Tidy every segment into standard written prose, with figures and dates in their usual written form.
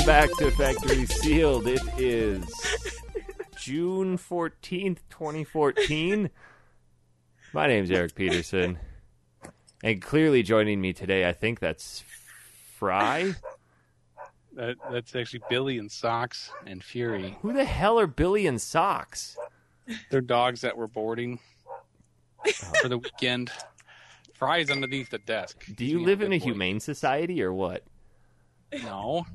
back to Factory Sealed. It is June 14th, 2014. My name's Eric Peterson. And clearly joining me today, I think that's Fry. That's actually Billy and Socks and Fury. Who the hell are Billy and Socks? They're dogs that were boarding for the weekend. Fry's underneath the desk. Do you live in a humane society or what? No.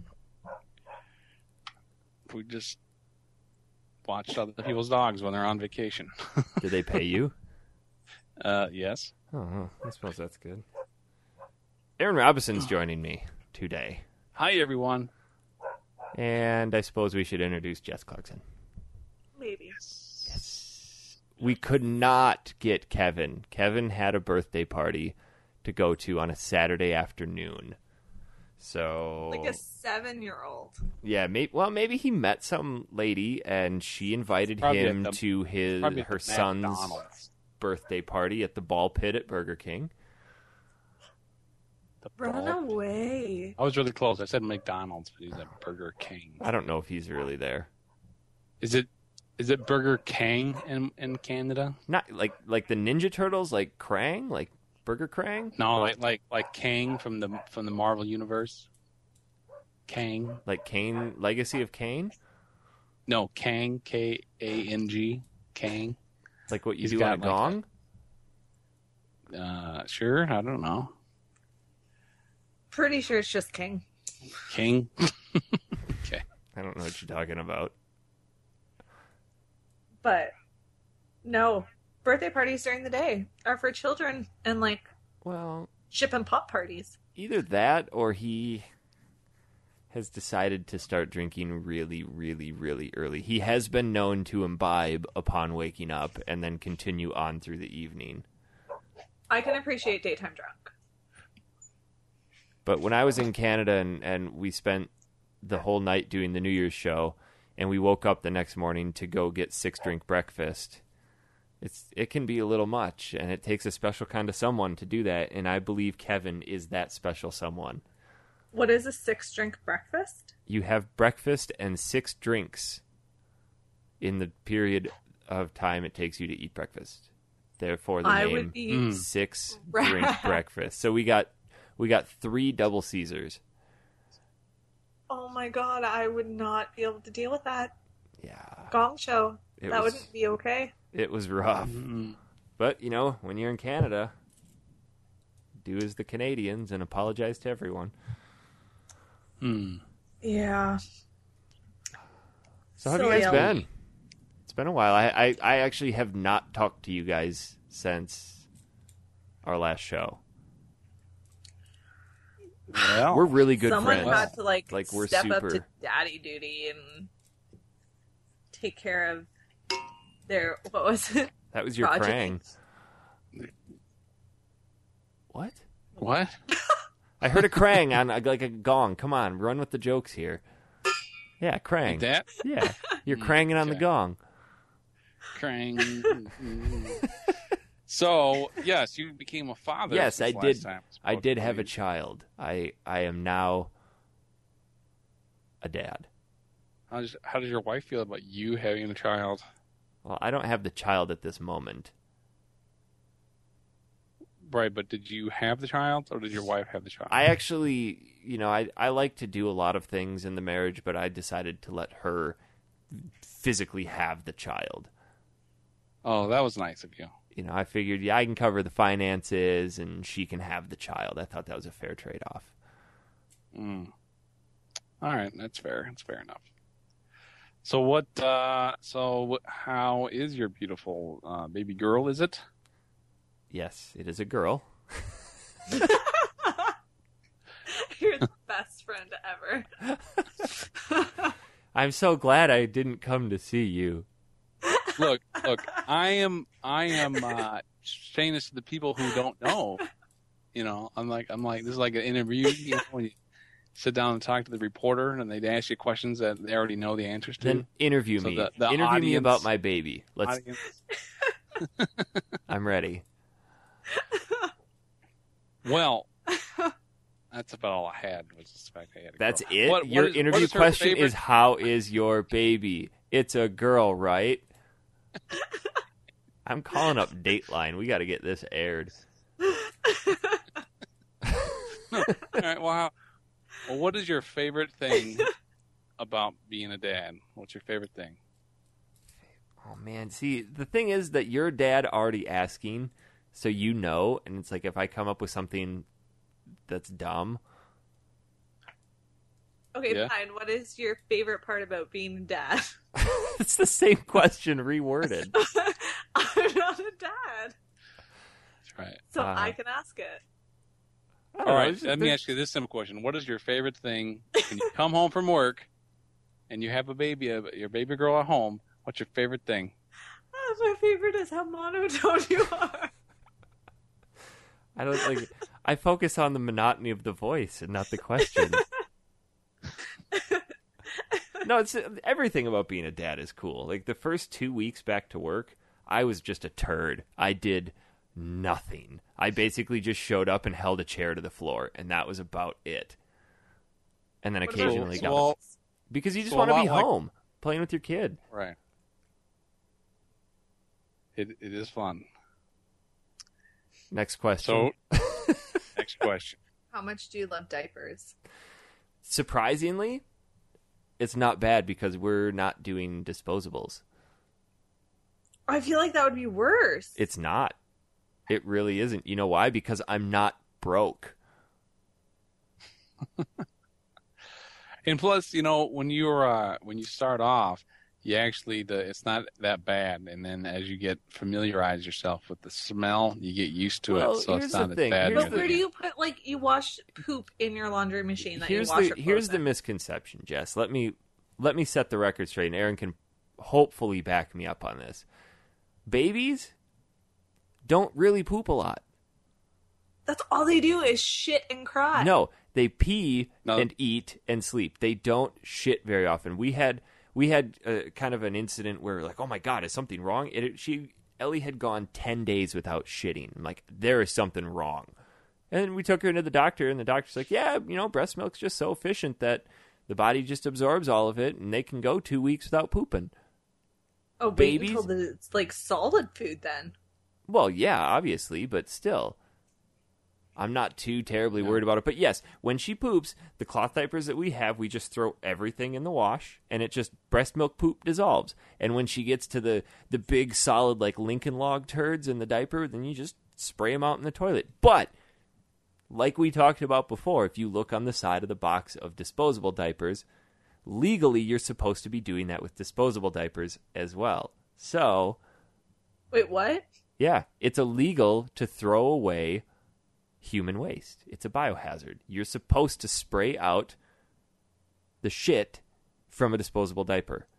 We just watched other people's dogs when they're on vacation. Do they pay you? Yes. Oh, I suppose that's good. Aaron Robinson's joining me today. Hi, everyone. And I suppose we should introduce Jess Clarkson. Maybe. Yes. We could not get Kevin. Kevin had a birthday party to go to on a Saturday afternoon. So, Like a 7-year-old. yeah, maybe he met some lady and she invited him to her son's McDonald's. birthday party at the ball pit at Burger King. Run away. I was really close. I said McDonald's, but he's at Burger King. I don't know if he's really there. Is it Burger King in Canada? Not like the Ninja Turtles, like Krang, like Burger Krang? No, like Kang from the Marvel universe. Kang. Like Kane, Legacy of Kane? No, Kang, K-A-N-G, Kang. Like what you He's do on a got like gong? Sure, I don't know. Pretty sure it's just King. King. Okay. I don't know what you're talking about. But no, birthday parties during the day are for children and like Well, chip and pop parties. either that or he has decided to start drinking really, really, really early. He has been known to imbibe upon waking up and then continue on through the evening. I can appreciate daytime drunk. But when I was in Canada and we spent the whole night doing the New Year's show and we woke up the next morning to go get 6-drink breakfast, it can be a little much, and it takes a special kind of someone to do that, and I believe Kevin is that special someone. What is a 6-drink breakfast? You have breakfast and 6 drinks in the period of time it takes you to eat breakfast. Therefore, the I name would be 6-drink breakfast. So we got 3 double Caesars. Oh my god, I would not be able to deal with that. Yeah. Gong show. It That was- wouldn't be okay. It was rough. Mm-hmm. But, when you're in Canada, do as the Canadians and apologize to everyone. Yeah. So how have you guys been? It's been a while. I actually have not talked to you guys since our last show. Well, We're really good Someone friends. had to like we're step up super. to daddy duty and take care of their what was it? That was your project. Krang. What? what? I heard a Krang on like a gong. Come on, run with the jokes here. Yeah, Krang. Like that? Yeah, you're cranging on the okay. gong. Krang. So, yes, you became a father. Yes, I since did. last time I spoke, did have a believe. child. I am now a dad. How does your wife feel about you having a child? Well, I don't have the child at this moment. Right, but did you have the child, or did your wife have the child? I actually, I like to do a lot of things in the marriage, but I decided to let her physically have the child. Oh, that was nice of you. I figured, I can cover the finances and she can have the child. I thought that was a fair trade-off. All right, that's fair. That's fair enough. So what? How is your beautiful baby girl? Is it? Yes, it is a girl. You're the best friend ever. I'm so glad I didn't come to see you. Look. I am saying this to the people who don't know. I'm like, this is like an interview. When you sit down and talk to the reporter, and they ask you questions that they already know the answers to. Then interview So me. the Interview me audience- about my baby. Audience- I'm ready. Well, That's about all I had. Was the fact I had a That's girl. it? What Your is- what interview is her question favorite- is, how is your baby? It's a girl, right? I'm calling up Dateline. We got to get this aired. All right. Well, what is your favorite thing about being a dad? What's your favorite thing? Oh, man. See, the thing is that your dad already asking, so you know, and it's like if I come up with something that's dumb. Okay, Yeah. fine. What is your favorite part about being a dad? It's the same question reworded. I'm not a dad, That's right. so I can ask it. I don't All know, right. it's just- Let me ask you this simple question: what is your favorite thing when you come home from work and you have a baby, your baby girl at home? What's your favorite thing? My favorite is how monotone you are. I don't like. I focus on the monotony of the voice and not the question. No, it's everything about being a dad is cool. Like the first 2 weeks back to work, I was just a turd. I did nothing. I basically just showed up and held a chair to the floor, and that was about it. And then What about occasionally the got Well, because you just so want a to be lot like- home playing with your kid. right. It is fun. Next question. So, next question. How much do you love diapers? Surprisingly, it's not bad because we're not doing disposables. I feel like that would be worse. It's not. It really isn't. You know why? Because I'm not broke. And plus, when you start off, you actually it's not that bad, and then as you familiarize yourself with the smell, you get used to Well, it, so here's it's not the as thing. bad. Here's But the- where do you put, like, you wash poop in your laundry machine that Here's you wash the your clothes here's the in? misconception, Jess. Let me set the record straight, and Aaron can hopefully back me up on this. Babies don't really poop a lot. That's all they do is shit and cry. No, they pee No. and eat and sleep. They don't shit very often. We had kind of an incident where, like, oh my god, is something wrong? Ellie had gone 10 days without shitting. I'm like, there is something wrong. And we took her into the doctor, and the doctor's like, yeah, breast milk's just so efficient that the body just absorbs all of it, and they can go 2 weeks without pooping. Oh, wait babies- until it's, like, solid food then. Well, yeah, obviously, but still. I'm not too terribly worried about it. But yes, when she poops, the cloth diapers that we have, we just throw everything in the wash, and it just breast milk poop dissolves. And when she gets to the big, solid, like Lincoln Log turds in the diaper, then you just spray them out in the toilet. But, like we talked about before, if you look on the side of the box of disposable diapers, legally you're supposed to be doing that with disposable diapers as well. So, Wait, what? yeah, it's illegal to throw away human waste. It's a biohazard. You're supposed to spray out the shit from a disposable diaper.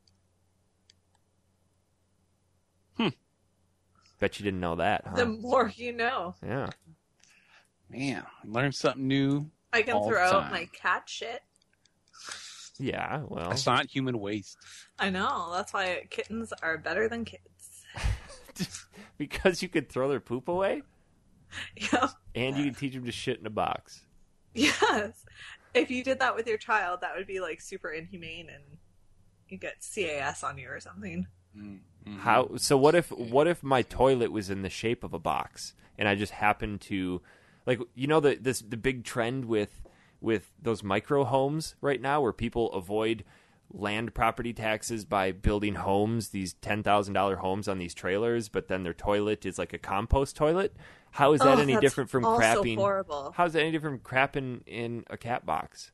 Bet you didn't know that, huh? The more you know. Yeah. Man, learn something new. I can All the throw out time. my cat shit. Yeah, well. That's not human waste. I know. That's why kittens are better than kids. Because you could throw their poop away Yeah. and you could teach them to shit in a box. Yes. If you did that with your child, that would be, like, super inhumane, and you get CAS on you or something. Mm-hmm. How? So what if my toilet was in the shape of a box and I just happened to, like, the big trend with those micro homes right now where people avoid land property taxes by building homes, these $10,000 homes on these trailers, but then their toilet is like a compost toilet. How is that any that's different from also crapping? horrible. How is that any different from crapping in a cat box?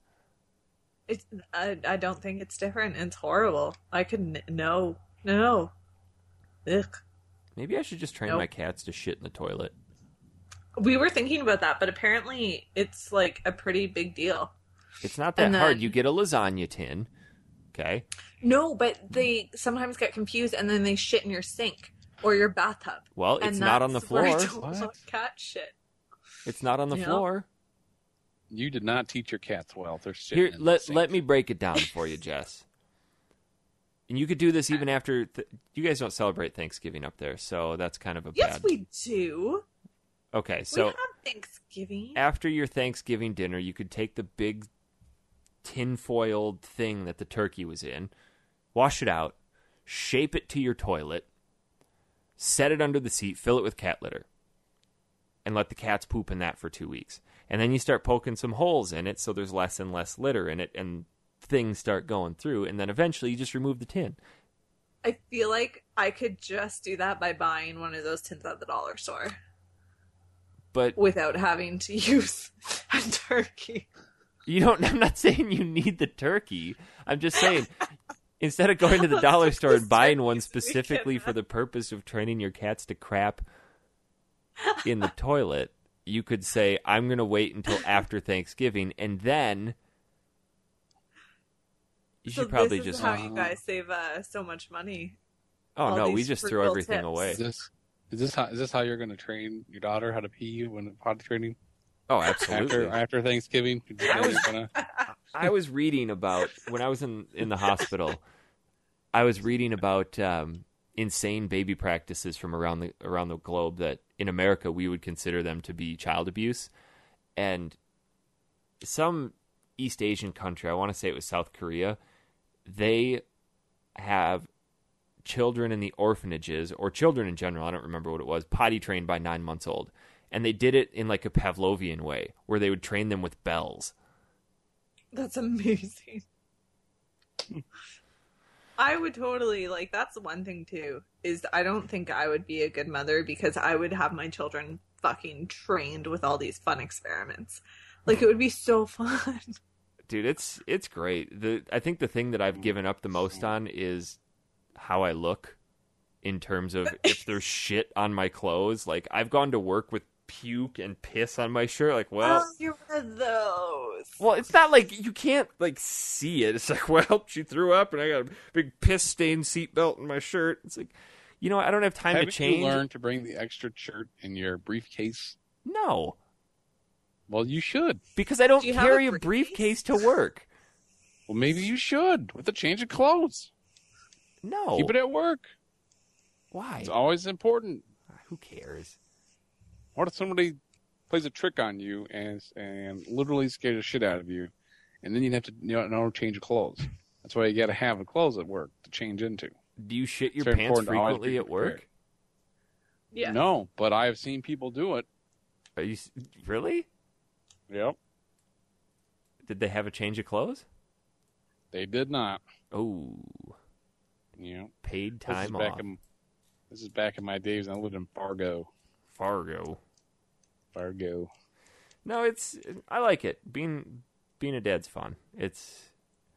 I don't think it's different. It's horrible. I could no. Ugh. Maybe I should just train Nope. my cats to shit in the toilet. We were thinking about that, but apparently it's, like, a pretty big deal. It's not that And hard. then- You get a lasagna tin, okay? No, but they sometimes get confused, and then they shit in your sink or your bathtub. Well, it's And not on the that's where I floor. don't want cat shit. It's not on the Yeah. floor. You did not teach your cats well. They're sitting Here, in the let sink. me break it down for you, Jess. And you could do this even after. You guys don't celebrate Thanksgiving up there, so that's kind of a Yes, bad. we do. Okay, We so have Thanksgiving. after your Thanksgiving dinner, you could take the big tinfoiled thing that the turkey was in, wash it out, shape it to your toilet, set it under the seat, fill it with cat litter, and let the cats poop in that for 2 weeks. And then you start poking some holes in it so there's less and less litter in it, and things start going through, and then eventually you just remove the tin. I feel like I could just do that by buying one of those tins at the dollar store But without having to use a turkey. you don't. I'm not saying you need the turkey. I'm just saying instead of going to the Let's dollar cook store and this buying turkey one this weekend, specifically for man. the purpose of training your cats to crap in the toilet, you could say, I'm going to wait until after Thanksgiving, and then you should probably this just. is how you guys save so much money. Oh all no, we these just throw frugal everything tips. away. Is this how you're going to train your daughter how to pee when potty training Oh, absolutely. after Thanksgiving? I was reading about when I was in the hospital. I was reading about insane baby practices from around the globe that in America we would consider them to be child abuse, and some East Asian country, I want to say it was South Korea, they have children in the orphanages, or children in general, I don't remember what it was, potty trained by 9 months old. And they did it in like a Pavlovian way, where they would train them with bells. That's amazing. I would totally, like, that's one thing too, is I don't think I would be a good mother because I would have my children fucking trained with all these fun experiments. Like, it would be so fun. Dude, it's great. I think the thing that I've given up the most on is how I look in terms of if there's shit on my clothes. Like, I've gone to work with puke and piss on my shirt. Like, well, Oh, you're one of those. well, it's not like you can't like see it. It's like, well, she threw up and I got a big piss stained seatbelt in my shirt. It's like, you know, I don't have time to change. You learned to bring the extra shirt in your briefcase? No, Well, you should. because I don't Do you have carry a a briefcase? briefcase to work. Well, maybe you should with a change of clothes. No, Keep it at work. why? It's always important. Who cares? What if somebody plays a trick on you and literally scares the shit out of you, and then you'd have to change of clothes? That's why you got to have the clothes at work to change into. Do you shit your It's very pants important to always frequently be at work? prepared. Yeah. No, but I have seen people do it. Are you really? Yep, Did they have a change of clothes? they did not. Oh, You paid know, time off. This is back in my days. I lived in Fargo. Fargo. No, I like it. Being a dad's fun. It's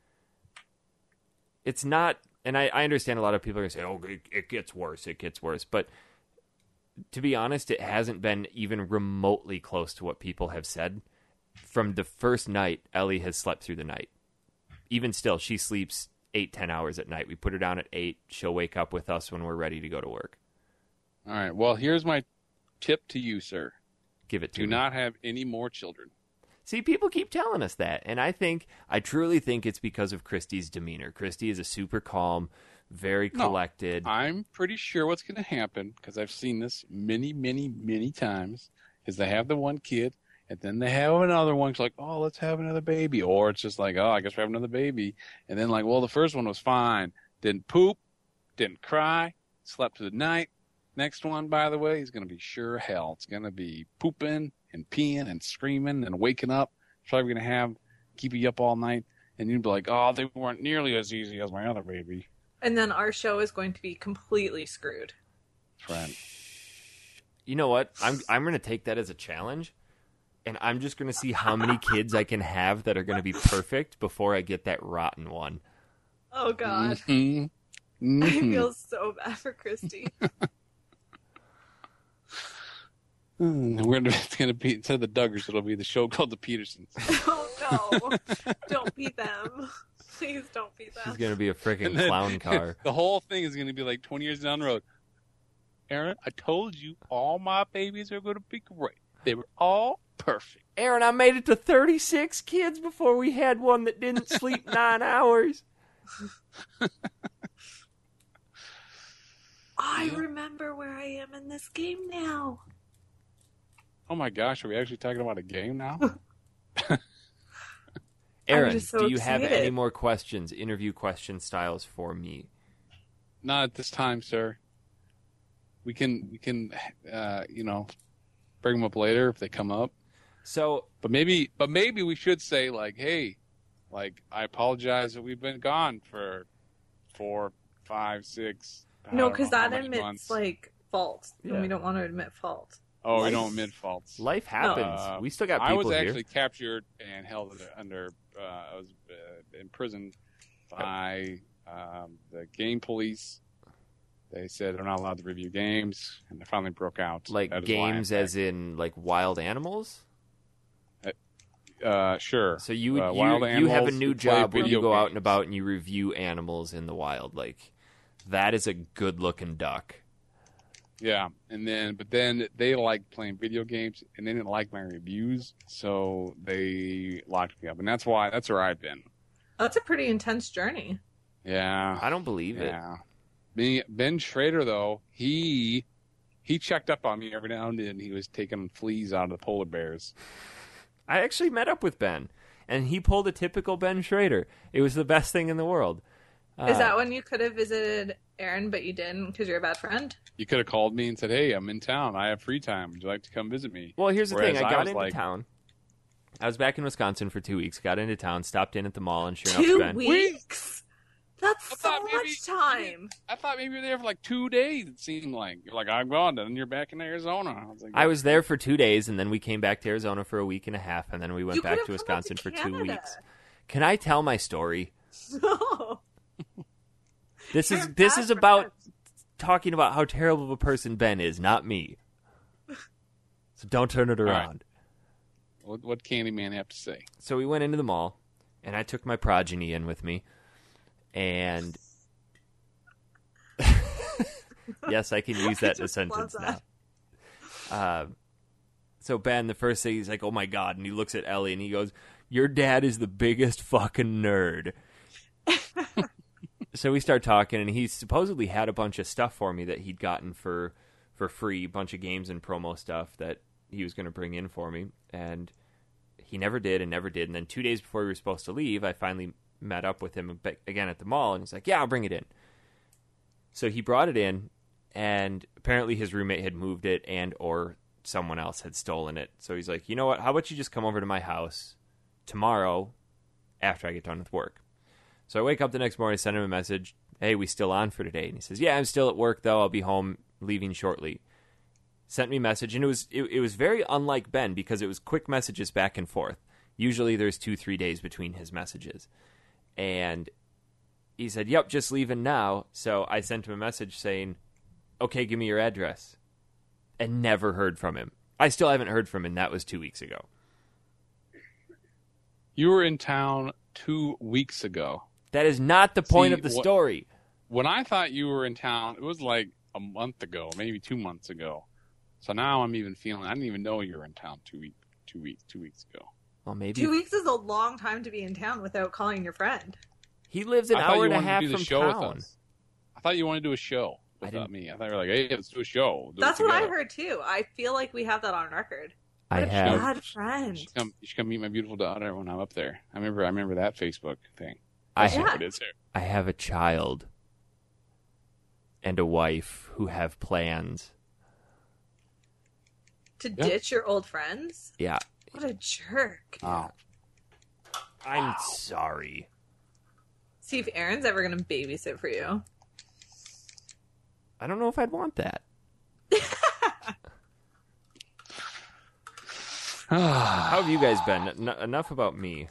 not, and I understand a lot of people are going to say, oh, it gets worse. It gets worse. But to be honest, it hasn't been even remotely close to what people have said. From the first night, Ellie has slept through the night. Even still, she sleeps 8-10 hours at night. We put her down at 8. She'll wake up with us when we're ready to go to work. All right. Well, here's my tip to you, sir. Give it to Do me. not have any more children. See, people keep telling us that, and I truly think it's because of Christy's demeanor. Christy is a super calm, very No, collected. I'm pretty sure what's going to happen, because I've seen this many, many, many times, is they have the one kid, and then they have another one. It's like, oh, let's have another baby. Or it's just like, oh, I guess we have another baby. And then like, well, the first one was fine. Didn't poop, didn't cry, slept through the night. Next one, by the way, is going to be sure hell. It's going to be pooping and peeing and screaming and waking up. It's probably going to keep you up all night. And you'd be like, oh, they weren't nearly as easy as my other baby. And then our show is going to be completely screwed. Friend. You know what? I'm going to take that as a challenge, and I'm just going to see how many kids I can have that are going to be perfect before I get that rotten one. Oh, God. Mm-hmm. I Mm-hmm. feel so bad for Christy. It's going to be, instead of the Duggars, it'll be the show called The Petersons. Oh, no. Don't beat them. Please don't beat them. She's going to be a freaking And then- clown car. The whole thing is going to be like 20 years down the road. Aaron, I told you all my babies are going to be great. They were all perfect. Aaron, I made it to 36 kids before we had one that didn't sleep 9 hours. I remember where I am in this game now. Oh my gosh, are we actually talking about a game now? Aaron, just so do you have excited. any more questions, interview question styles for me? Not at this time, sir. We can, bring them up later if they come up. So, But maybe we should say like, hey, like I apologize that we've been gone for 4, 5, 6. I No, don't because know how that many admits months. like fault, Yeah. and we don't want to admit fault. Oh, we life- don't admit faults. life happens. We still got I people was here. actually captured and held under. I was imprisoned by the game police. They said they're not allowed to review games, and they finally broke out. Like That is why I'm games back. as in like wild animals? Sure. So you wild you have a animals new who play job where you video go out and games. about and you review animals in the wild. Like that is a good looking duck. Yeah, but then they liked playing video games, and they didn't like my reviews, so they locked me up, and that's where I've been. That's a pretty intense journey. Yeah, I don't believe it. yeah. Ben Schrader though, he checked up on me every now and then. He was taking fleas out of the polar bears. I actually met up with Ben, and he pulled a typical Ben Schrader. It was the best thing in the world. Is that when you could have visited Aaron, but you didn't because you're a bad friend? You could have called me and said, "Hey, I'm in town. I have free time. Would you like to come visit me?" Well, here's the thing. Whereas I I got was into like- town. I was back in Wisconsin for 2 weeks. Got into town, stopped in at the mall, and sure 2 enough, Ben. weeks? That's I so thought maybe- much time. I thought maybe you were there for like 2 days. It seemed like you're like, "I'm gone," and you're back in Arizona. I was like, I was there for 2 days, and then we came back to Arizona for a week and a half, and then we went You back could to have come up Wisconsin for 2 Canada. weeks. Can I tell my story? No. This You're is a this bad is about friend. talking about how terrible of a person Ben is, not me. So don't turn it right. around. What Candyman have to say? So we went into the mall, and I took my progeny in with me, and yes, I can use that in a just sentence love now. that. So Ben, the first thing he's like, "Oh my god," and he looks at Ellie and he goes, "Your dad is the biggest fucking nerd." So we start talking, and he supposedly had a bunch of stuff for me that he'd gotten for free, a bunch of games and promo stuff that he was going to bring in for me, and he never did. And then 2 days before we were supposed to leave, I finally met up with him again at the mall, and he's like, "Yeah, I'll bring it in." So he brought it in, and apparently his roommate had moved it, and or someone else had stolen it. So he's like, "You know what? How about you just come over to my house tomorrow after I get done with work?" So I wake up the next morning, send him a message, "Hey, we still on for today?" And he says, "Yeah, I'm still at work, though. I'll be home, leaving shortly." Sent me a message, and it was very unlike Ben because it was quick messages back and forth. Usually there's 2-3 days between his messages. And he said, "Yep, just leaving now." So I sent him a message saying, "Okay, give me your address." And never heard from him. I still haven't heard from him. That was 2 weeks ago. You were in town 2 weeks ago. That is not the point See, of the what- story. When I thought you were in town, it was like a month ago, maybe 2 months ago. So now I'm even feeling I didn't even know you were in town 2 weeks ago. Well, maybe 2 weeks is a long time to be in town without calling your friend. he lives an I thought hour you and a wanted half to do the from show town. with us. I thought you wanted to do a show I without didn't- me. I thought you were like, "Hey, let's do a show." We'll do it That's what I together." heard too. I feel like we have that on record. I What a have bad friend. You should come meet my beautiful daughter when I'm up there. I remember that Facebook thing. I That's have, what it is there. I have a child and a wife who have plans. To Yeah. ditch your old friends? Yeah, What a jerk. Oh. I'm sorry. See if Aaron's ever going to babysit for you. I don't know if I'd want that. How have you guys been? Enough about me.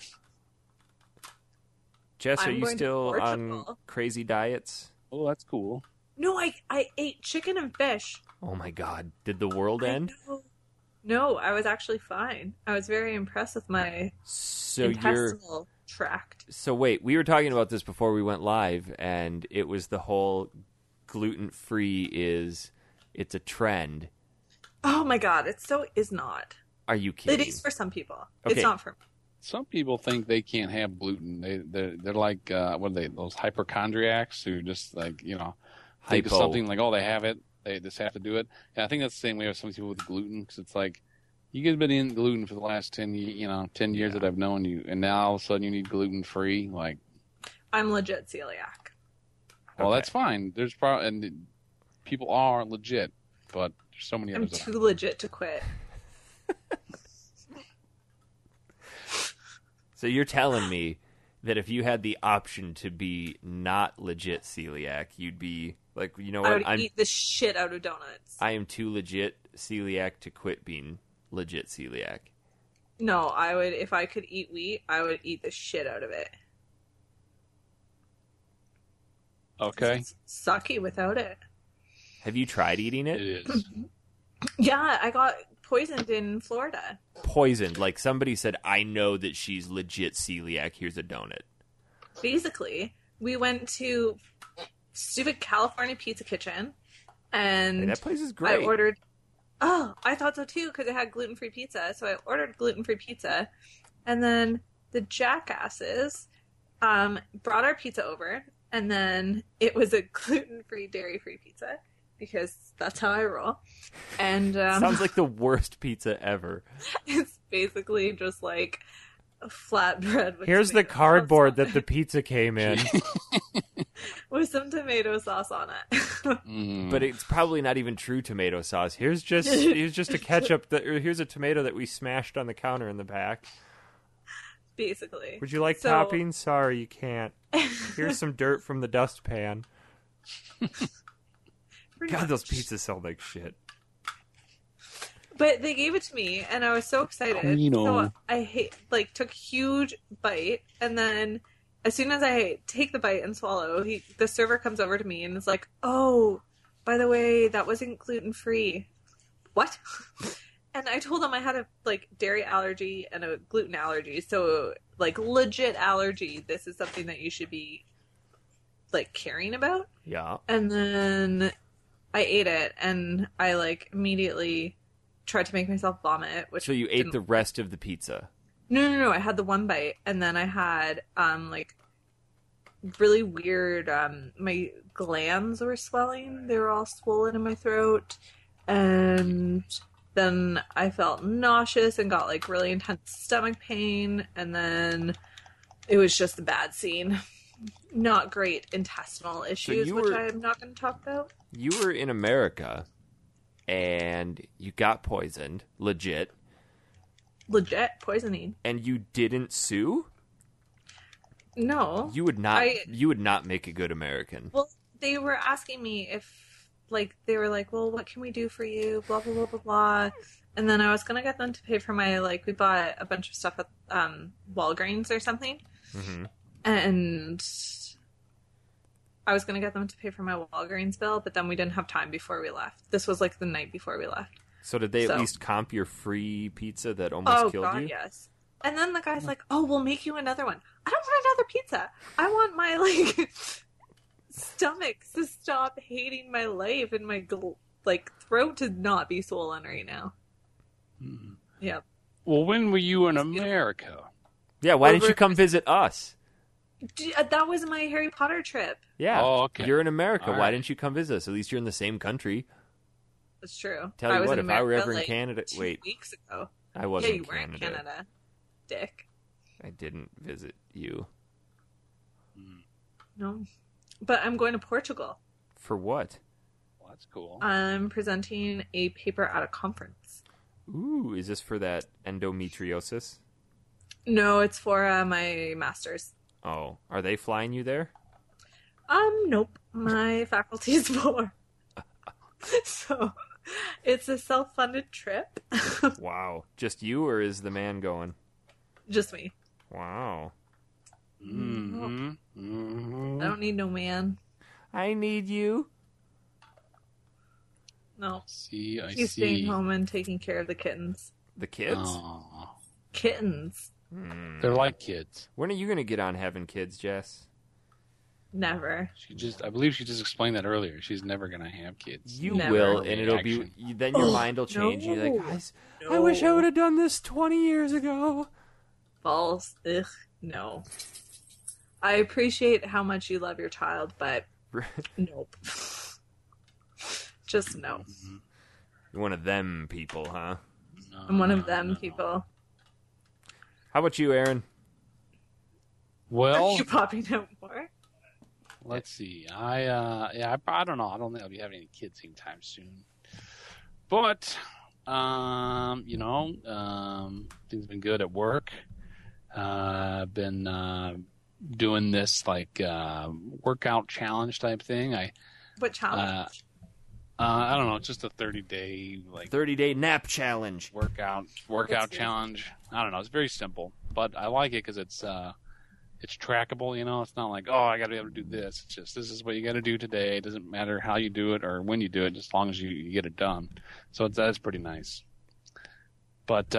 Jess, are I'm you going to still on Portugal. crazy diets? Oh, that's cool. No, I ate chicken and fish. Oh my god, did the world end? I know. No, I was actually fine. I was very impressed with my So you're intestinal tract. So wait, we were talking about this before we went live, and it was the whole gluten-free it's a trend. Oh my god, it so is not. Are you It kidding? is for some people. Okay. It's not for me. Some people think they can't have gluten. They're like what are they? Those hypochondriacs who just like think of Hypo. something like, oh, they have it. They just have to do it. And I think that's the same way with some people with gluten because it's like You guys been eating gluten for the last 10 years that I've known you, and now all of a sudden you need gluten free. Like, I'm legit celiac. well, Okay. that's fine. There's and people are legit, but there's so many I'm others. too legit to quit. So you're telling me that if you had the option to be not legit celiac, you'd be like, you know I what? would eat the shit out of donuts. I am too legit celiac to quit being legit celiac. No, I would. If I could eat wheat, I would eat the shit out of it. Okay, It's sucky without it. Have you tried eating it it? is. Yeah, I got poisoned in Florida. Poisoned. Like somebody said, I know that she's legit celiac. Here's a donut. Basically, we went to stupid California Pizza Kitchen, and Hey, that place is I great. ordered. Oh, I thought so too because it had gluten-free pizza. So I ordered gluten-free pizza, and then the jackasses brought our pizza over, and then it was a gluten-free, dairy-free pizza because that's how I roll. And Sounds like the worst pizza ever. it's basically just like a flatbread. With Here's the tomato cardboard sauce that the pizza came in. with some tomato sauce on it. Mm. But it's probably not even true tomato sauce. Here's just a ketchup here's a tomato that we smashed on the counter in the back. Basically. Would you like So- toppings? Sorry, you can't. Here's some dirt from the dustpan. Pretty God, much. those pizzas smell like shit. But they gave it to me, and I was so excited. Quino. So I took a huge bite, and then as soon as I take the bite and swallow, the server comes over to me and is like, "Oh, by the way, that wasn't gluten free." What? And I told him I had a dairy allergy and a gluten allergy, so legit allergy. This is something that you should be caring about. Yeah. And then I ate it, and I immediately tried to make myself vomit. Which So you ate didn't- the rest of the pizza. No. I had the one bite, and then I had really weird. My glands were swelling; they were all swollen in my throat, and then I felt nauseous and got really intense stomach pain, and then it was just a bad scene. Not great intestinal issues, you which were- I'm not going to talk about. You were in America and you got poisoned, legit, Legit poisoning. and you didn't sue? No. You would not I- you would not make a good American. Well, they were asking me if, they were like, well, what can we do for you? Blah, blah, blah, blah, blah. And then I was going to get them to pay for my, we bought a bunch of stuff at Walgreens or something. Mm-hmm. And I was going to get them to pay for my Walgreens bill, but then we didn't have time before we left. This was, the night before we left. So did they at So- least comp your free pizza that almost killed God, you? yes. And then the guy's like, oh, we'll make you another one. I don't want another pizza. I want my, stomach to stop hating my life and my, throat to not be swollen right now. Mm. Yeah. Well, when were you in America? Yeah, why didn't Over- you come visit us? That was my Harry Potter trip. Yeah. Oh, okay. You're in America. All Why right. didn't you come visit us? At least you're in the same country. That's true. Tell you was what, in if I were America, ever in Canada... 2 Wait, weeks ago. I wasn't Yeah, you in were in Canada. Canada. Dick. I didn't visit you. No. But I'm going to Portugal. For what? Well, that's cool. I'm presenting a paper at a conference. Ooh, is this for that endometriosis? No, it's for my master's. Oh, are they flying you there? Nope. My faculty is for. So, it's a self-funded trip. Wow. Just you, or is the man going? Just me. Wow. Mm-hmm. Mm-hmm. I don't need no man. I need you. No. See, I He's see. staying home and taking care of the kittens. The kids? Aw. Kittens. They're like kids. When are you going to get on having kids, Jess? Never. I believe she just explained that earlier. She's never gonna have kids. You Never. will, and it'll be... Action. Then your mind will change. no. You're like, I wish I would have done this 20 years ago. False. Ugh. No. I appreciate how much you love your child, but nope. Just no. You're one of them people, huh? I'm one of them No. people. How about you, Aaron? Well, Are you popping out more? let's see. I don't know. I don't think I'll be having any kids anytime soon. But, things have been good at work. I've been doing this workout challenge type thing. What challenge? I don't know. It's just a 30-day 30-day nap challenge. workout That's good. challenge. I don't know. It's very simple, but I like it because it's trackable. It's not like, oh, I got to be able to do this. It's just, this is what you got to do today. It doesn't matter how you do it or when you do it, just as long as you get it done. So that's pretty nice. But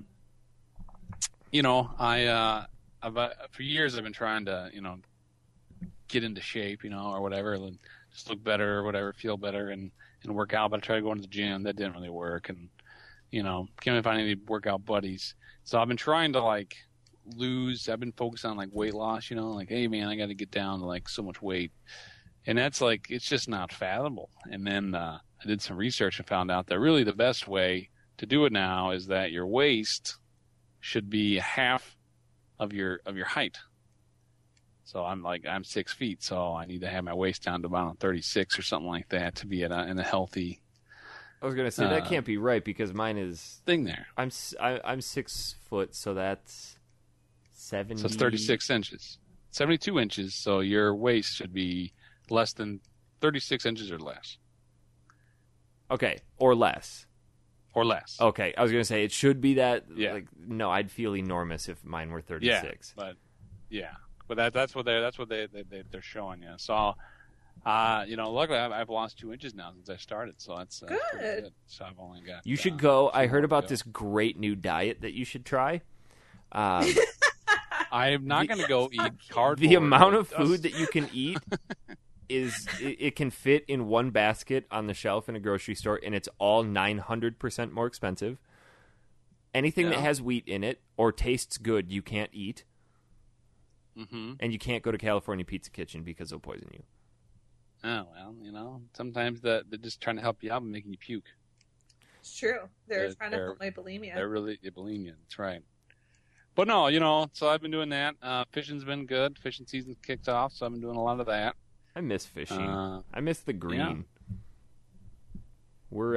for years I've been trying to get into shape, or whatever, and just look better or whatever, feel better and work out. But I tried to go into the gym. That didn't really work, and can't really find any workout buddies. So I've been trying to lose. I've been focused on weight loss. Hey man, I got to get down to so much weight, and that's it's just not fathomable. And then I did some research and found out that really the best way to do it now is that your waist should be half of your height. So I'm 6 feet, so I need to have my waist down to about 36 or something like that to be in a healthy I was gonna say that can't be right because mine is. thing there. I'm 6 foot, so that's 70. So it's 36 inches, 72 inches. So your waist should be less than 36 inches or less. Okay, or less. Or less. Okay, I was gonna say it should be that. Yeah. No, I'd feel enormous if mine were 36. But that's what they're showing you. So, luckily I've lost 2 inches now since I started. So that's pretty good. So I've only got. You should go. I heard about this great new diet that you should try. I'm not going to go eat cardboard. The amount of food that you can eat it can fit in one basket on the shelf in a grocery store, and it's all 900% more expensive. Anything that has wheat in it or tastes good, you can't eat. Mm-hmm. And you can't go to California Pizza Kitchen because they'll poison you. Oh, well, sometimes they're just trying to help you out and making you puke. It's true. They're trying to help my bulimia. They're really bulimia. That's right. But no, so I've been doing that. Fishing's been good. Fishing season's kicked off, so I've been doing a lot of that. I miss fishing. I miss the green. Yeah. We're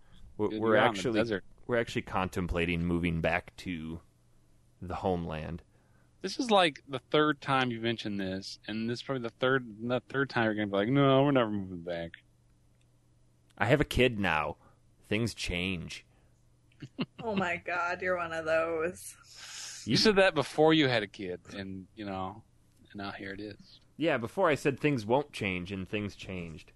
actually contemplating moving back to the homeland. This is the third time you mentioned this, and this is probably the third time you're going to be like, no, we're never moving back. I have a kid now. Things change. Oh my god, you're one of those. You said that before you had a kid, and now here it is. Yeah, before I said things won't change, and things changed.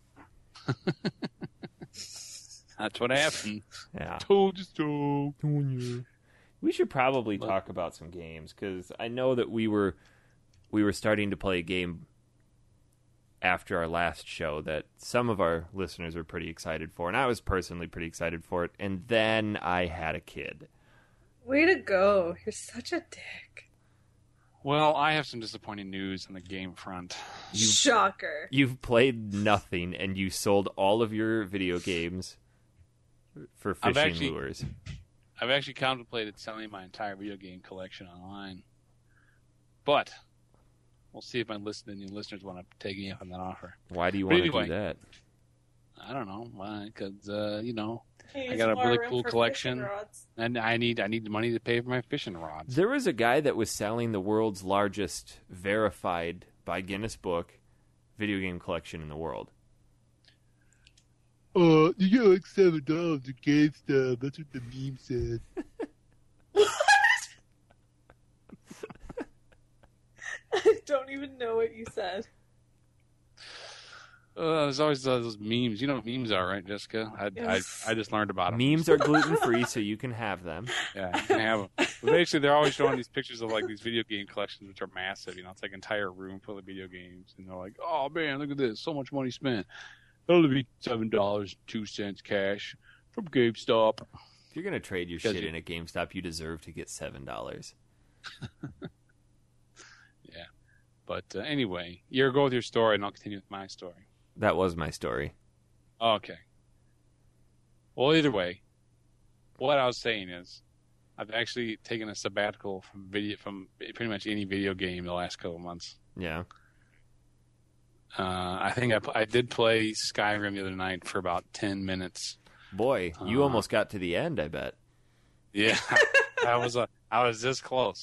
That's what happened. Yeah. Told you so. We should probably talk about some games, because I know that we were starting to play a game after our last show that some of our listeners were pretty excited for, and I was personally pretty excited for it, and then I had a kid. Way to go. You're such a dick. Well, I have some disappointing news on the game front. Shocker. You've played nothing, and you sold all of your video games for fishing lures. I've actually contemplated selling my entire video game collection online. But we'll see if my listeners want to take me up on that offer. Why do you want to do that? I don't know. Why? Because, I got a really cool collection, and I need money to pay for my fishing rods. There was a guy that was selling the world's largest verified by Guinness Book video game collection in the world. You get $7 at GameStop. That's what the meme said. I don't even know what you said. There's always those memes. You know what memes are, right, Jessica? I just learned about them. Memes are gluten-free, so you can have them. Yeah, you can have them. But basically, they're always showing these pictures of these video game collections, which are massive. It's like an entire room full of video games. And they're like, oh, man, look at this. So much money spent. It'll be $7.02 cash from GameStop. If you're going to trade your shit in at GameStop, you deserve to get $7. Yeah. But anyway, you go with your story, and I'll continue with my story. That was my story. Okay. Well, either way, what I was saying is, I've actually taken a sabbatical from pretty much any video game the last couple of months. Yeah. I think I did play Skyrim the other night for about 10 minutes. Boy, you almost got to the end, I bet. Yeah, I was this close.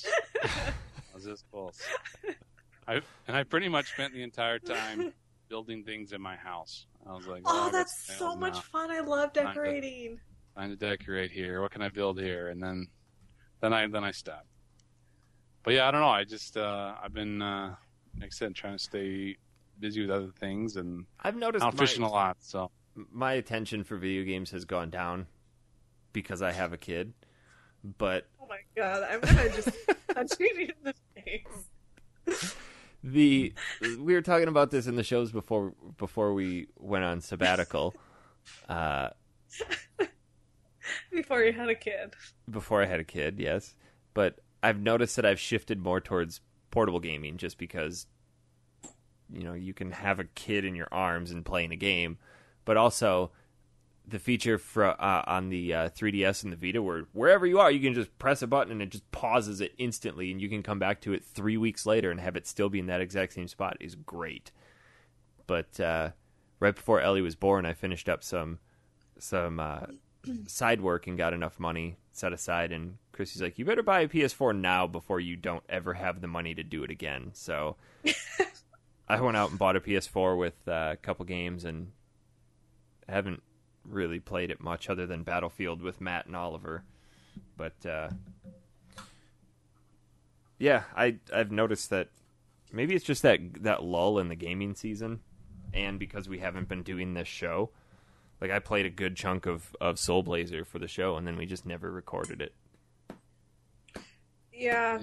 I pretty much spent the entire time building things in my house. I was like, oh, that's so much fun. I love decorating. Time to decorate here. What can I build here? And then I stopped. But yeah, I don't know. I just I've been like I said, trying to stay busy with other things, and I've noticed out fishing a lot. So my attention for video games has gone down because I have a kid. But oh my god, I'm gonna just punch you in the face. We were talking about this in the shows before we went on sabbatical. Before you had a kid. Before I had a kid, yes. But I've noticed that I've shifted more towards portable gaming just because, you can have a kid in your arms and playing a game. But also, the feature on the 3DS and the Vita where wherever you are, you can just press a button and it just pauses it instantly, and you can come back to it 3 weeks later and have it still be in that exact same spot is great. But right before Ellie was born, I finished up some side work and got enough money set aside, and Chrissy's like, you better buy a PS4 now before you don't ever have the money to do it again. So I went out and bought a PS4 with a couple games, and haven't really played it much other than Battlefield with Matt and Oliver. But yeah, I've noticed that maybe it's just that lull in the gaming season, and because we haven't been doing this show. Like, I played a good chunk of Soul Blazer for the show, and then we just never recorded it. Yeah.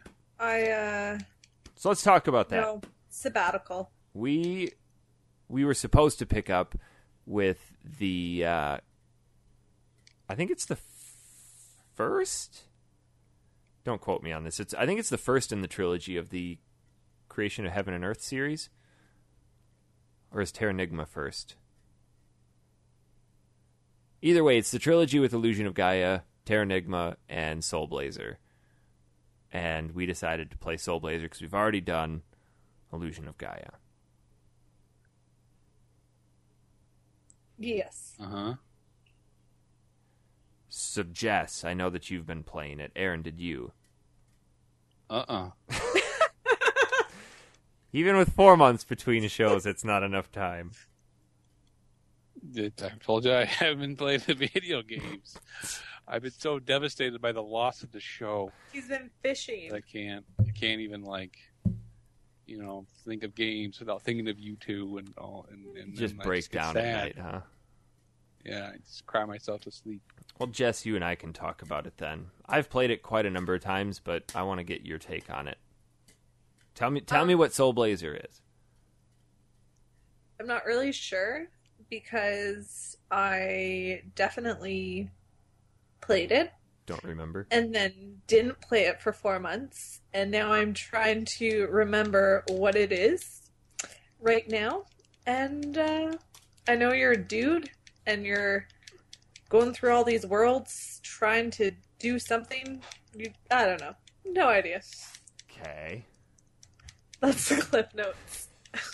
So let's talk about that. No, sabbatical. We were supposed to pick up with the, I think it's the first? Don't quote me on this. I think it's the first in the trilogy of the Creation of Heaven and Earth series. Or is Terranigma first? Either way, it's the trilogy with Illusion of Gaia, Terranigma, and Soul Blazer. And we decided to play Soul Blazer because we've already done Illusion of Gaia. Yes. Uh-huh. So, Jess, I know that you've been playing it. Aaron, did you? Even with 4 months between shows, it's not enough time. I told you I haven't played the video games. I've been so devastated by the loss of the show. He's been fishing. I can't even think of games without thinking of you two and all. And just then break down at night, huh? Yeah, I just cry myself to sleep. Well, Jess, you and I can talk about it then. I've played it quite a number of times, but I want to get your take on it. Tell me what Soul Blazer is. I'm not really sure, because I definitely played it. Don't remember. And then didn't play it for 4 months. And now I'm trying to remember what it is right now. And I know you're a dude, and you're going through all these worlds trying to do something. I don't know. No idea. Okay. That's the Cliff Notes.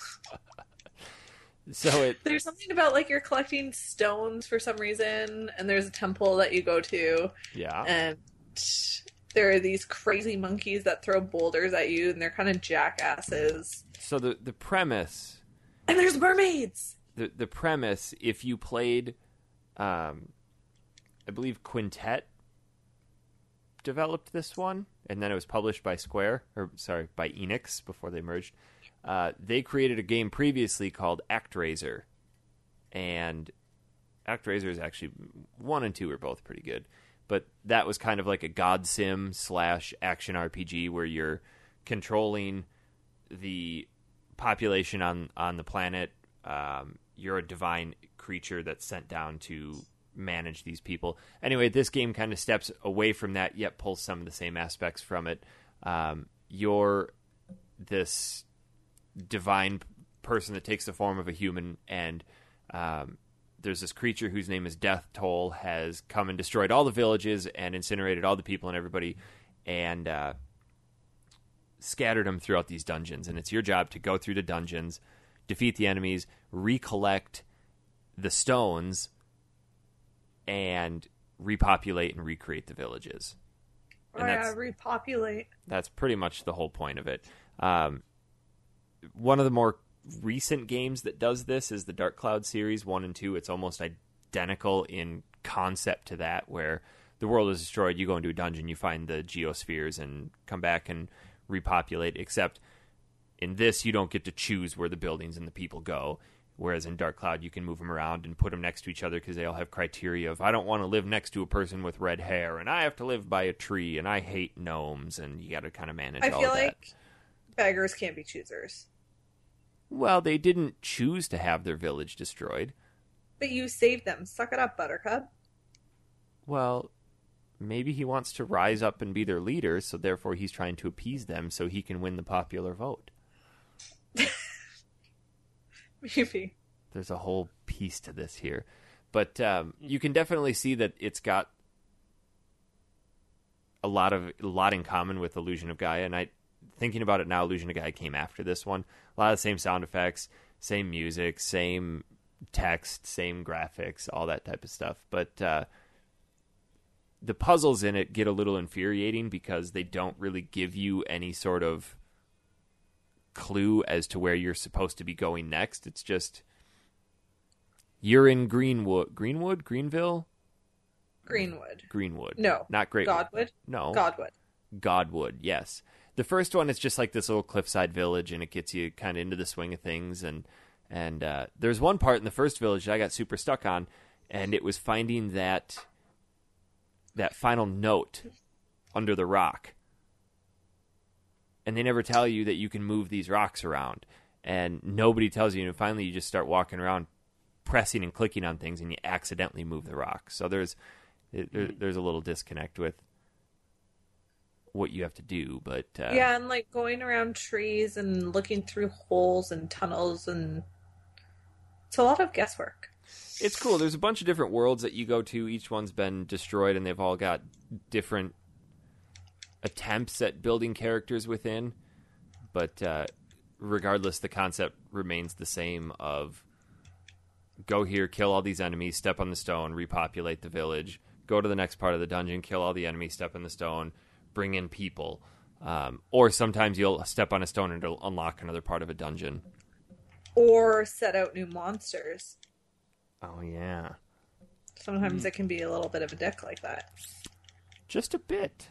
So there's something about, like, you're collecting stones for some reason, and there's a temple that you go to. Yeah. And there are these crazy monkeys that throw boulders at you, and they're kind of jackasses. So the premise... And there's mermaids! The premise, if you played, I believe Quintet developed this one, and then it was published by by Enix before they merged. They created a game previously called ActRaiser, and ActRaiser is actually 1 and 2 are both pretty good, but that was kind of like a God Sim / action RPG where you're controlling the population on the planet. You're a divine creature that's sent down to manage these people. Anyway, this game kind of steps away from that, yet pulls some of the same aspects from it. You're this divine person that takes the form of a human, and there's this creature whose name is Death Toll has come and destroyed all the villages and incinerated all the people and everybody and scattered them throughout these dungeons. And it's your job to go through the dungeons, defeat the enemies, recollect the stones, and repopulate and recreate the villages. And repopulate. That's pretty much the whole point of it. One of the more recent games that does this is the Dark Cloud series 1 and 2. It's almost identical in concept to that, where the world is destroyed, you go into a dungeon, you find the geospheres and come back and repopulate, except in this you don't get to choose where the buildings and the people go, whereas in Dark Cloud you can move them around and put them next to each other because they all have criteria of, I don't want to live next to a person with red hair, and I have to live by a tree, and I hate gnomes, and you got to kind of manage all of that. I feel like beggars can't be choosers. Well, they didn't choose to have their village destroyed. But you saved them. Suck it up, Buttercup. Well, maybe he wants to rise up and be their leader, so therefore he's trying to appease them so he can win the popular vote. Maybe. There's a whole piece to this here. But you can definitely see that it's got a lot in common with Illusion of Gaia, and thinking about it now, Illusion of Gaia came after this one. A lot of the same sound effects, same music, same text, same graphics, all that type of stuff. But the puzzles in it get a little infuriating because they don't really give you any sort of clue as to where you're supposed to be going next. It's just, you're in Greenville? Greenwood. No. Not Great. Godwood? No. Godwood, yes. The first one is just like this little cliffside village, and it gets you kind of into the swing of things. And there's one part in the first village that I got super stuck on, and it was finding that final note under the rock. And they never tell you that you can move these rocks around, and nobody tells you. And finally, you just start walking around, pressing and clicking on things, and you accidentally move the rock. So there's a little disconnect with what you have to do, but yeah, and like going around trees and looking through holes and tunnels, and it's a lot of guesswork. It's cool. There's a bunch of different worlds that you go to. Each one's been destroyed, and they've all got different attempts at building characters within. But regardless, the concept remains the same of go here, kill all these enemies, step on the stone, repopulate the village, go to the next part of the dungeon, kill all the enemies, step on the stone, bring in people. Or sometimes you'll step on a stone and it'll unlock another part of a dungeon. Or set out new monsters. Oh, yeah. Sometimes it can be a little bit of a dick like that. Just a bit.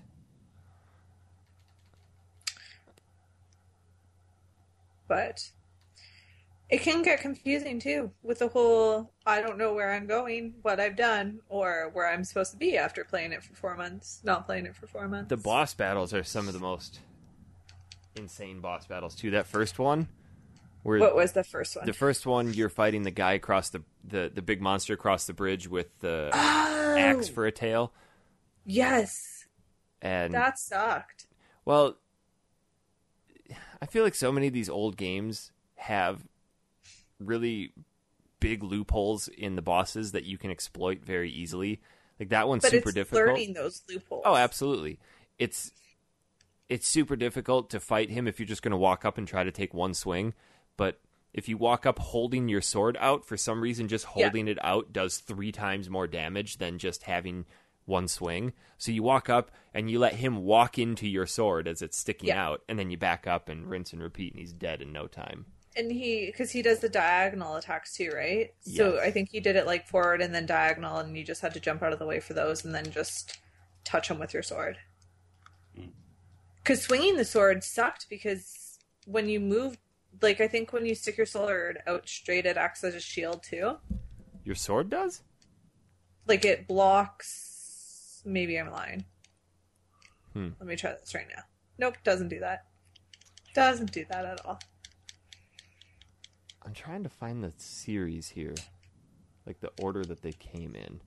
But it can get confusing, too, with the whole, I don't know where I'm going, what I've done, or where I'm supposed to be after playing it for 4 months, not playing it for 4 months. The boss battles are some of the most insane boss battles, too. That first one... What was the first one? The first one, you're fighting the guy across the big monster across the bridge with the axe for a tail. Yes. And that sucked. Well, I feel like so many of these old games have really big loopholes in the bosses that you can exploit very easily. Like that one's super difficult. But it's learning those loopholes. Oh, absolutely. It's super difficult to fight him if you're just going to walk up and try to take one swing. But if you walk up holding your sword out, for some reason, just holding it out does 3 times more damage than just having one swing. So you walk up and you let him walk into your sword as it's sticking out, and then you back up and rinse and repeat, and he's dead in no time. And because he does the diagonal attacks too, right? Yes. So I think you did it like forward and then diagonal, and you just had to jump out of the way for those and then just touch him with your sword. Because swinging the sword sucked because when you moved, like, I think when you stick your sword out straight, it acts as a shield, too. Your sword does? Like, it blocks... Maybe I'm lying. Let me try this right now. Nope, doesn't do that. Doesn't do that at all. I'm trying to find the series here. Like, the order that they came in.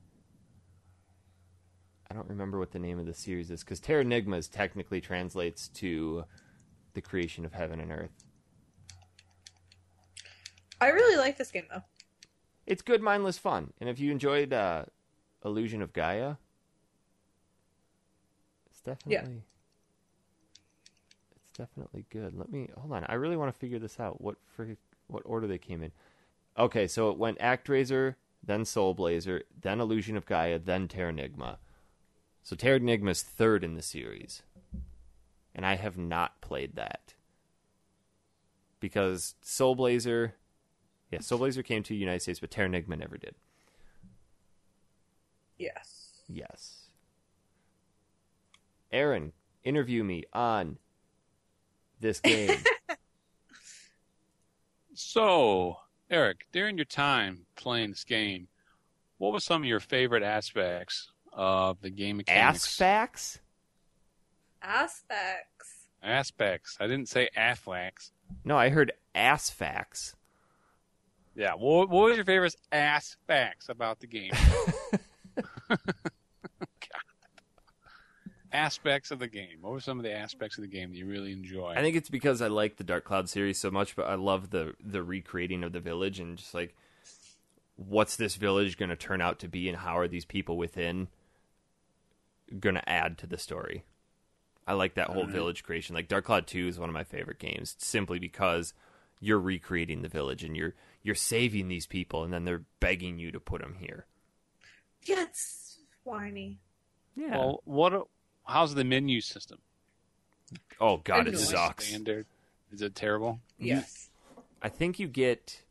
I don't remember what the name of the series is, because Terra Nigmas technically translates to the creation of heaven and earth. I really like this game, though. It's good, mindless fun. And if you enjoyed Illusion of Gaia, it's definitely good. Hold on. I really want to figure this out. What order they came in? Okay, so it went ActRaiser, then Soul Blazer, then Illusion of Gaia, then Terranigma. So Terranigma's third in the series, and I have not played that because Soul Blazer came to the United States, but Terranigma never did. Yes. Aaron, interview me on this game. So, Eric, during your time playing this game, what were some of your favorite aspects of the game mechanics? Aspects? Aspects. I didn't say afflex. No, I heard ass-facts. Yeah, what was your favorite aspects about the game? God. Aspects of the game. What were some of the aspects of the game that you really enjoy? I think it's because I like the Dark Cloud series so much, but I love the recreating of the village and just like, what's this village going to turn out to be and how are these people within going to add to the story? I like that whole village creation. Like Dark Cloud 2 is one of my favorite games simply because you're recreating the village and you're saving these people and then they're begging you to put them here. Yeah, it's whiny. Yeah. Well, how's the menu system? Oh God, it Annoying. sucks. Standard. Is it terrible? Yes. I think you get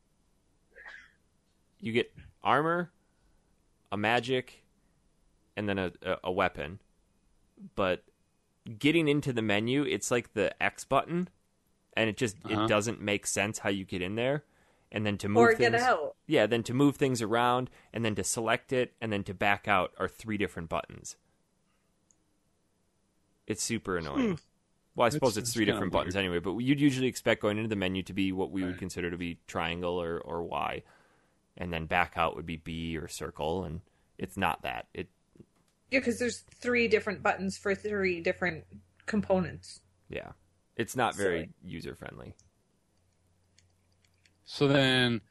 armor, a magic, and then a weapon. But getting into the menu, it's like the X button, and it doesn't make sense how you get in there. And then to move Or things, get out. Yeah, then to move things around, and then to select it, and then to back out are 3 different buttons. It's super annoying. Well, I suppose it's 3 kinda different buttons weird. anyway, but you'd usually expect going into the menu to be what we would consider to be triangle or Y. And then back out would be B or circle, and it's not that. Yeah, because there's 3 different buttons for 3 different components. Yeah. It's not very Silly. user-friendly. So then,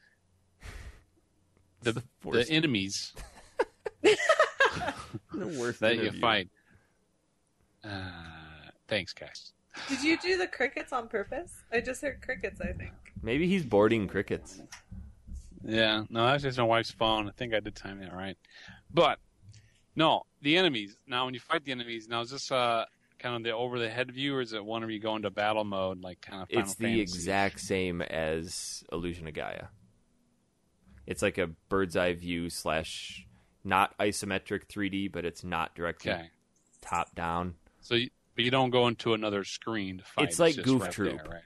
the worst. enemies The worst that you interview. fight. Thanks, guys. Did you do the crickets on purpose? I just heard crickets, I think. Maybe he's boarding crickets. Yeah, no, that's just my wife's phone. I think I did time that right. But, no, the enemies. Now, when you fight the enemies, now is this kind of the over-the-head view, or is it one where you go into battle mode, like kind of Final It's the Fantasy? exact same as Illusion of Gaia. It's like a bird's eye view / not isometric 3D, but it's not directly Okay. top down. So, but you don't go into another screen to fight. It's like just Goof right Troop. there, right?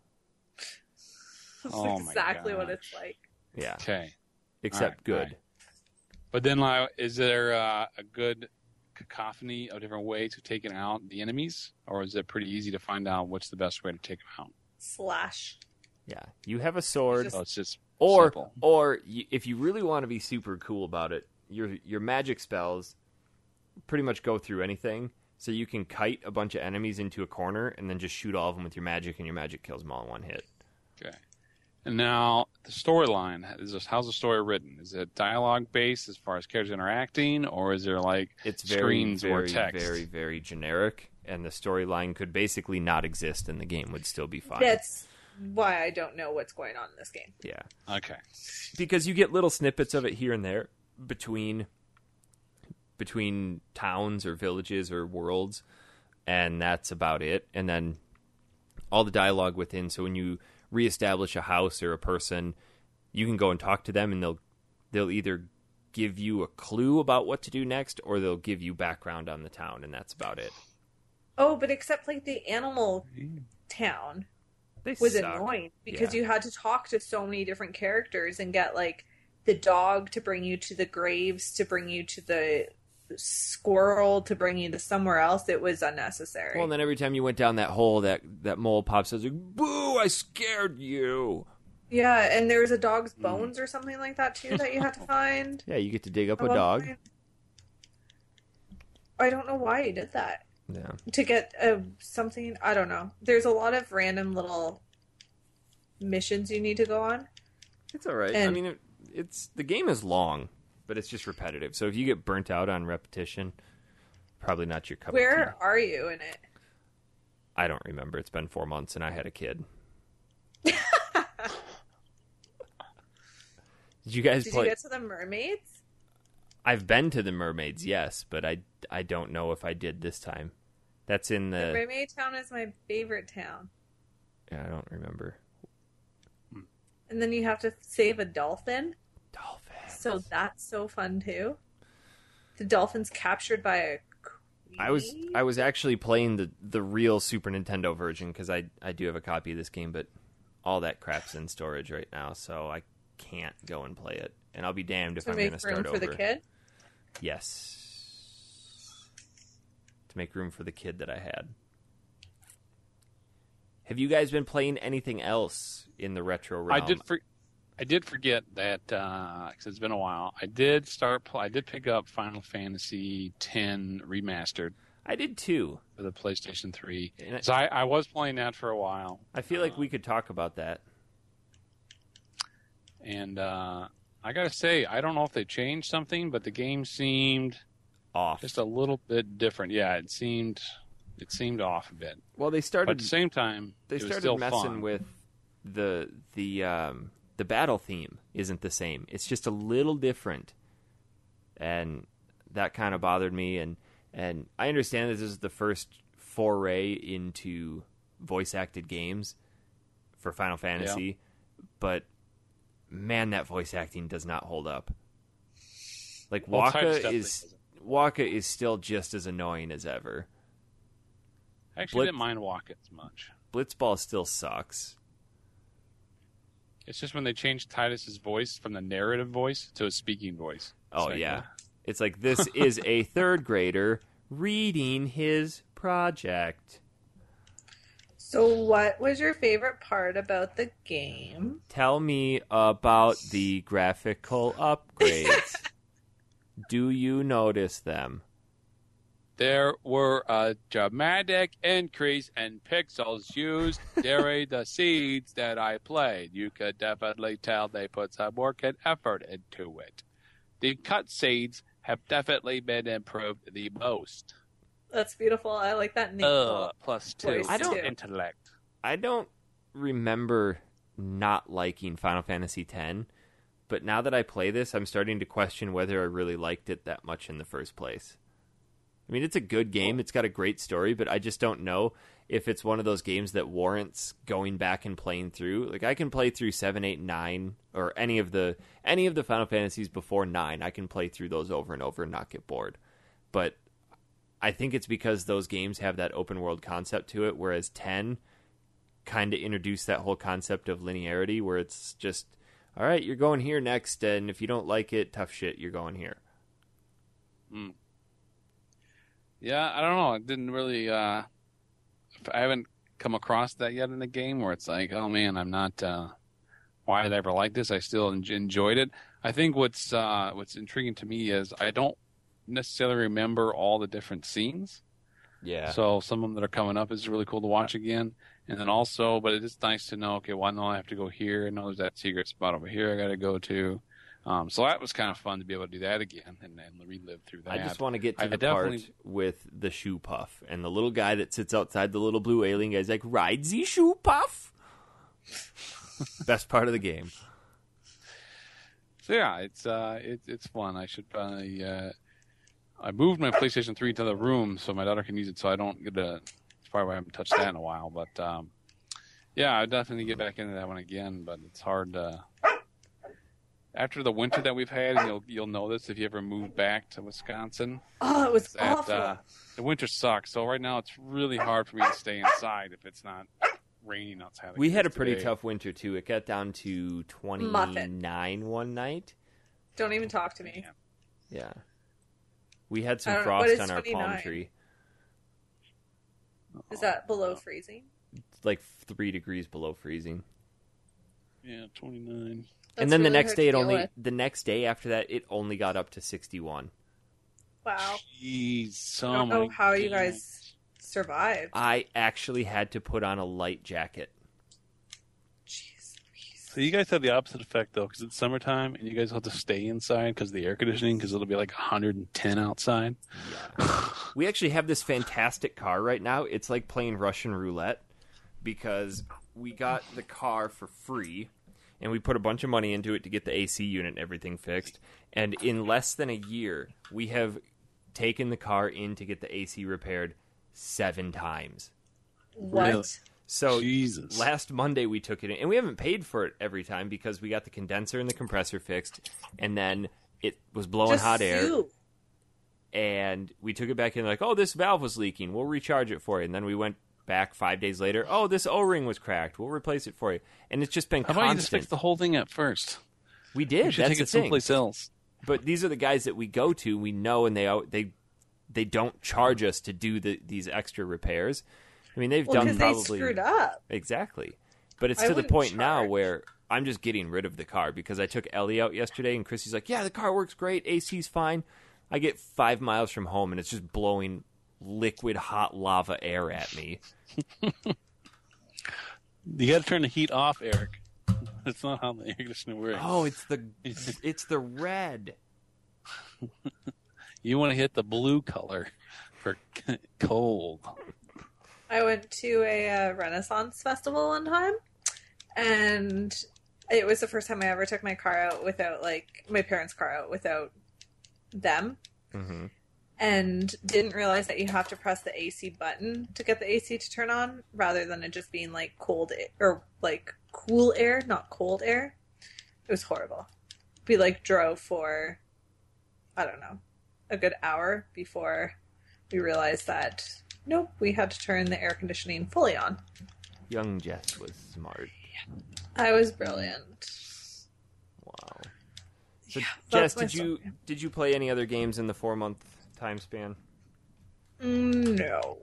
That's Oh my exactly what it's gosh. like. Yeah, Okay. except good. Alright. But then, like, is there a good cacophony of different ways of taking out the enemies, or is it pretty easy to find out what's the best way to take them out? Slash. Yeah, you have a sword, So it's just or simple. if you really want to be super cool about it, your magic spells pretty much go through anything. So you can kite a bunch of enemies into a corner and then just shoot all of them with your magic, and your magic kills them all in one hit. Okay. And now the storyline. How's the story written? Is it dialogue based as far as characters interacting, or is there like It's very, screens very, or text? very, very generic, and the storyline could basically not exist, and the game would still be fine. That's why I don't know what's going on in this game. Yeah, Okay. because you get little snippets of it here and there between towns or villages or worlds, and that's about it. And then all the dialogue within. So when you reestablish a house or a person, you can go and talk to them, and they'll either give you a clue about what to do next, or they'll give you background on the town, and that's about it. Oh, but except like the animal town They was suck. annoying because Yeah. you had to talk to so many different characters and get like the dog to bring you to the graves, to bring you to the squirrel, to bring you to somewhere else. It was unnecessary. Well, and then every time you went down that hole, that mole pops out like, "Boo! I scared you." Yeah, and there was a dog's bones or something like that too that you had to find. Yeah, you get to dig up a At one dog. point. I don't know why he did that. Yeah. To get something, I don't know. There's a lot of random little missions you need to go on. It's all right. I And- mean, it's the game is long, but it's just repetitive. So if you get burnt out on repetition, probably not your cup of tea. Where are you in it? I don't remember. It's been 4 months, and I had a kid. Did you guys Did play? you get to the mermaids? I've been to the mermaids, yes, but I don't know if I did this time. That's in The mermaid town is my favorite town. Yeah, I don't remember. And then you have to save a dolphin. Dolphins. So that's so fun too. The dolphin's captured by a queen. I was actually playing the real Super Nintendo version because I do have a copy of this game, but all that crap's in storage right now, so I can't go and play it. And I'll be damned if to I'm make going to start room over. for the kid. Yes. To make room for the kid that I had. Have you guys been playing anything else in the retro realm? I did forget that because it's been a while. I did pick up Final Fantasy X Remastered. I did too. For the PlayStation 3. And So I was playing that for a while. I feel like we could talk about that. And I gotta say, I don't know if they changed something, but the game seemed Off. just a little bit different. Yeah, it seemed off a bit. Well, they But started. at the same time, They it was started still messing fun. with the battle theme isn't the same. It's just a little different, and that kind of bothered me. And I understand that this is the first foray into voice acted games for Final Fantasy, but man, that voice acting does not hold up. Like Well, Titus definitely Waka is still just as annoying as ever. I actually didn't mind Walk as much. Blitzball still sucks. It's just when they changed Titus's voice from the narrative voice to a speaking voice. It's Oh like, yeah. It's like this is a third grader reading his project. So what was your favorite part about the game? Tell me about the graphical upgrades. Do you notice them? There were a dramatic increase in pixels used during the seeds that I played. You could definitely tell they put some work and effort into it. The cut seeds have definitely been improved the most. That's beautiful. I like that name. +2 I don't- intellect. I don't remember not liking Final Fantasy X, but now that I play this, I'm starting to question whether I really liked it that much in the first place. I mean, it's a good game. It's got a great story, but I just don't know if it's one of those games that warrants going back and playing through. Like, I can play through 7, 8, 9, or any of the Final Fantasies before 9. I can play through those over and over and not get bored. But I think it's because those games have that open world concept to it, whereas 10 kind of introduced that whole concept of linearity, where it's just, all right, you're going here next, and if you don't like it, tough shit, you're going here. Yeah, I don't know. It didn't really. I haven't come across that yet in the game where it's like, oh man, I'm not. Why did I ever like this? I still enjoyed it. I think what's intriguing to me is I don't necessarily remember all the different scenes. Yeah. So some of them that are coming up is really cool to watch again. And then also, but it is nice to know, okay, well, I know I have to go here. I know there's that secret spot over here I got to go to. So that was kind of fun to be able to do that again and relive through that. I just want to get to I the definitely- part with the shoe puff and the little guy that sits outside the little blue alien guy's like, ride the shoe puff. Best part of the game. So yeah, it's fun. I should probably. I moved my PlayStation 3 to the room so my daughter can use it, so I don't get to. That's probably why I haven't touched that in a while. But yeah, I definitely get back into that one again. But it's hard to. After the winter that we've had, and you'll know this if you ever move back to Wisconsin. Oh, it was That awful. the winter sucks. So right now it's really hard for me to stay inside if it's not raining outside. like We it had a is pretty today. tough winter, too. It got down to 29 Muffin. one night. Don't even talk to me. Yeah. We had I some don't know, what frost is on our palm 29? tree. Is that below freezing? Like 3 degrees below freezing. Yeah, 29. And That's then the really next hard day, to deal with. the next day after that, it only got up to 61. Wow. Jeez, I don't know my how you God. guys survived. I actually had to put on a light jacket. Jeez. Louise. So you guys have the opposite effect, though, because it's summertime and you guys have to stay inside because of the air conditioning, because it'll be like 110 outside. We actually have this fantastic car right now. It's like playing Russian roulette because we got the car for free and we put a bunch of money into it to get the AC unit and everything fixed. And in less than a year, we have taken the car in to get the AC repaired 7 times. What? Really? So Jesus. last Monday we took it in, and we haven't paid for it every time because we got the condenser and the compressor fixed, and then it was blowing Just hot air. sue. And we took it back in like, oh, this valve was leaking. We'll recharge it for you. And then we went back 5 days later. Oh, this O-ring was cracked. We'll replace it for you. And it's just been How about you just constant. fix the whole thing at first? We did. You should That's take the it thing. someplace else. But these are the guys that we go to. We know, and they don't charge us to do these extra repairs. I mean, they've Well, done because they probably screwed up. exactly. But it's I to the wouldn't point now charge. where I'm just getting rid of the car because I took Ellie out yesterday, and Chrissy's like, "Yeah, the car works great. AC's fine." I get 5 miles from home, and it's just blowing liquid hot lava air at me. You got to turn the heat off, Eric. That's not how the air conditioner works. Oh, it's the red. You want to hit the blue color for cold. I went to a Renaissance festival one time, and it was the first time I ever took my car out without, like, my parents' car out without them, Mm-hmm. and didn't realize that you have to press the AC button to get the AC to turn on, rather than it just being like or like cool air, not cold air. It was horrible. We like drove for, I don't know, a good hour before we realized that nope, we had to turn the air conditioning fully on. Young Jess was smart. I was brilliant. Wow. So, Yeah, Jess, that's my did you play any other games in the 4-month time span? No.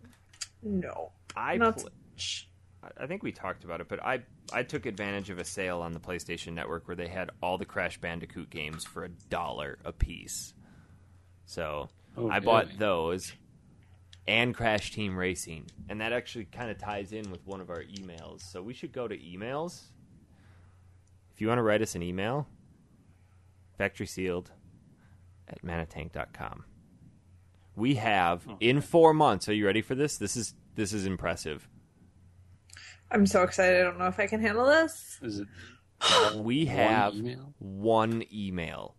I Not pl- much. I think we talked about it, but I took advantage of a sale on the PlayStation Network where they had all the Crash Bandicoot games for $1 a piece. So I bought really? those and Crash Team Racing, and that actually kind of ties in with one of our emails. So we should go to emails. If you want to write us an email, factorysealed@manatank.com. We have in 4 months. Are you ready for this? This is impressive. I'm so excited. I don't know if I can handle this. Is it We one have email? one email.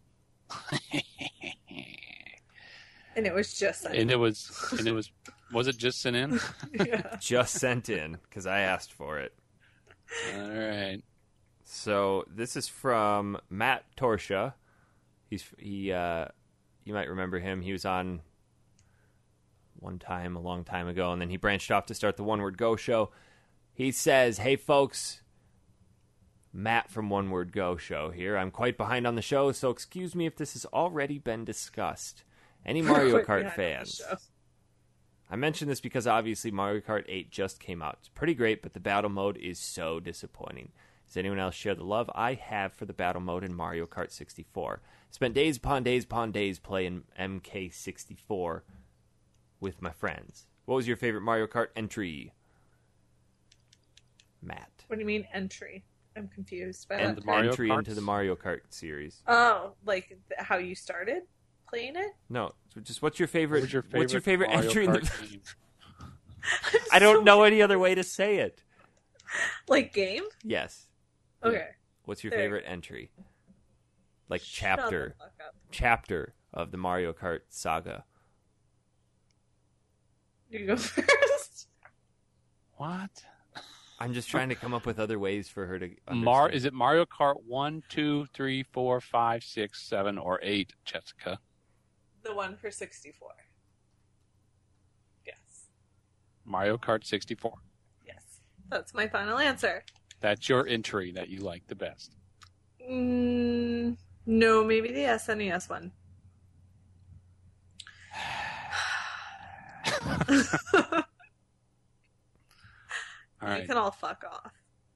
And it was just And it was was it just sent in? yeah. Just sent in because I asked for it. All right. So this is from Matt Torsha. You might remember him. He was on one time a long time ago, and then he branched off to start the One Word Go show. He says, "Hey folks, Matt from One Word Go show here. I'm quite behind on the show, so excuse me if this has already been discussed. Any Mario Quite Kart behind on the fans?" show. I mentioned this because obviously Mario Kart 8 just came out. It's pretty great, but the battle mode is so disappointing. Does anyone else share the love I have for the battle mode in Mario Kart 64? Spent days upon days upon days playing MK64 with my friends. What was your favorite Mario Kart entry? Matt. What do you mean entry? I'm confused by And that. Mario entry Karts? into the Mario Kart series. Oh, like how you started playing it? No, just what's your favorite? What's your favorite Mario entry? In Kart the... game? I don't know any other way to say it. Like game? Yes. Okay. What's your There. favorite entry? Like Shut chapter the fuck up. chapter of the Mario Kart saga. You go first. What? I'm just trying to come up with other ways for her to understand. Is it Mario Kart 1, 2, 3, 4, 5, 6, 7, or 8, Jessica? The one for 64. Yes. Mario Kart 64. Yes. That's my final answer. That's your entry that you like the best. No, maybe the SNES one. All You right. can all fuck off.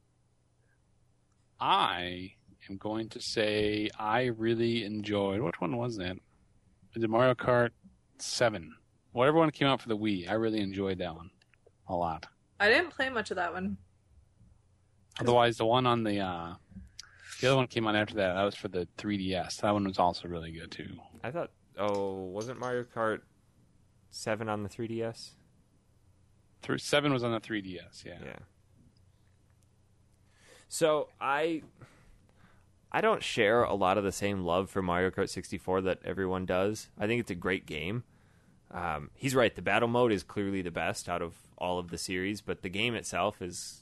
I am going to say I really enjoyed. Which one was that? Was it Mario Kart 7? Whatever one came out for the Wii. I really enjoyed that one a lot. I didn't play much of that one. Otherwise, the one on the other one came on after that. That was for the 3DS. That one was also really good too. I thought, wasn't Mario Kart 7 on the 3DS? 7 was on the 3DS. Yeah. So I don't share a lot of the same love for Mario Kart 64 that everyone does. I think it's a great game. He's right. The battle mode is clearly the best out of all of the series, but the game itself is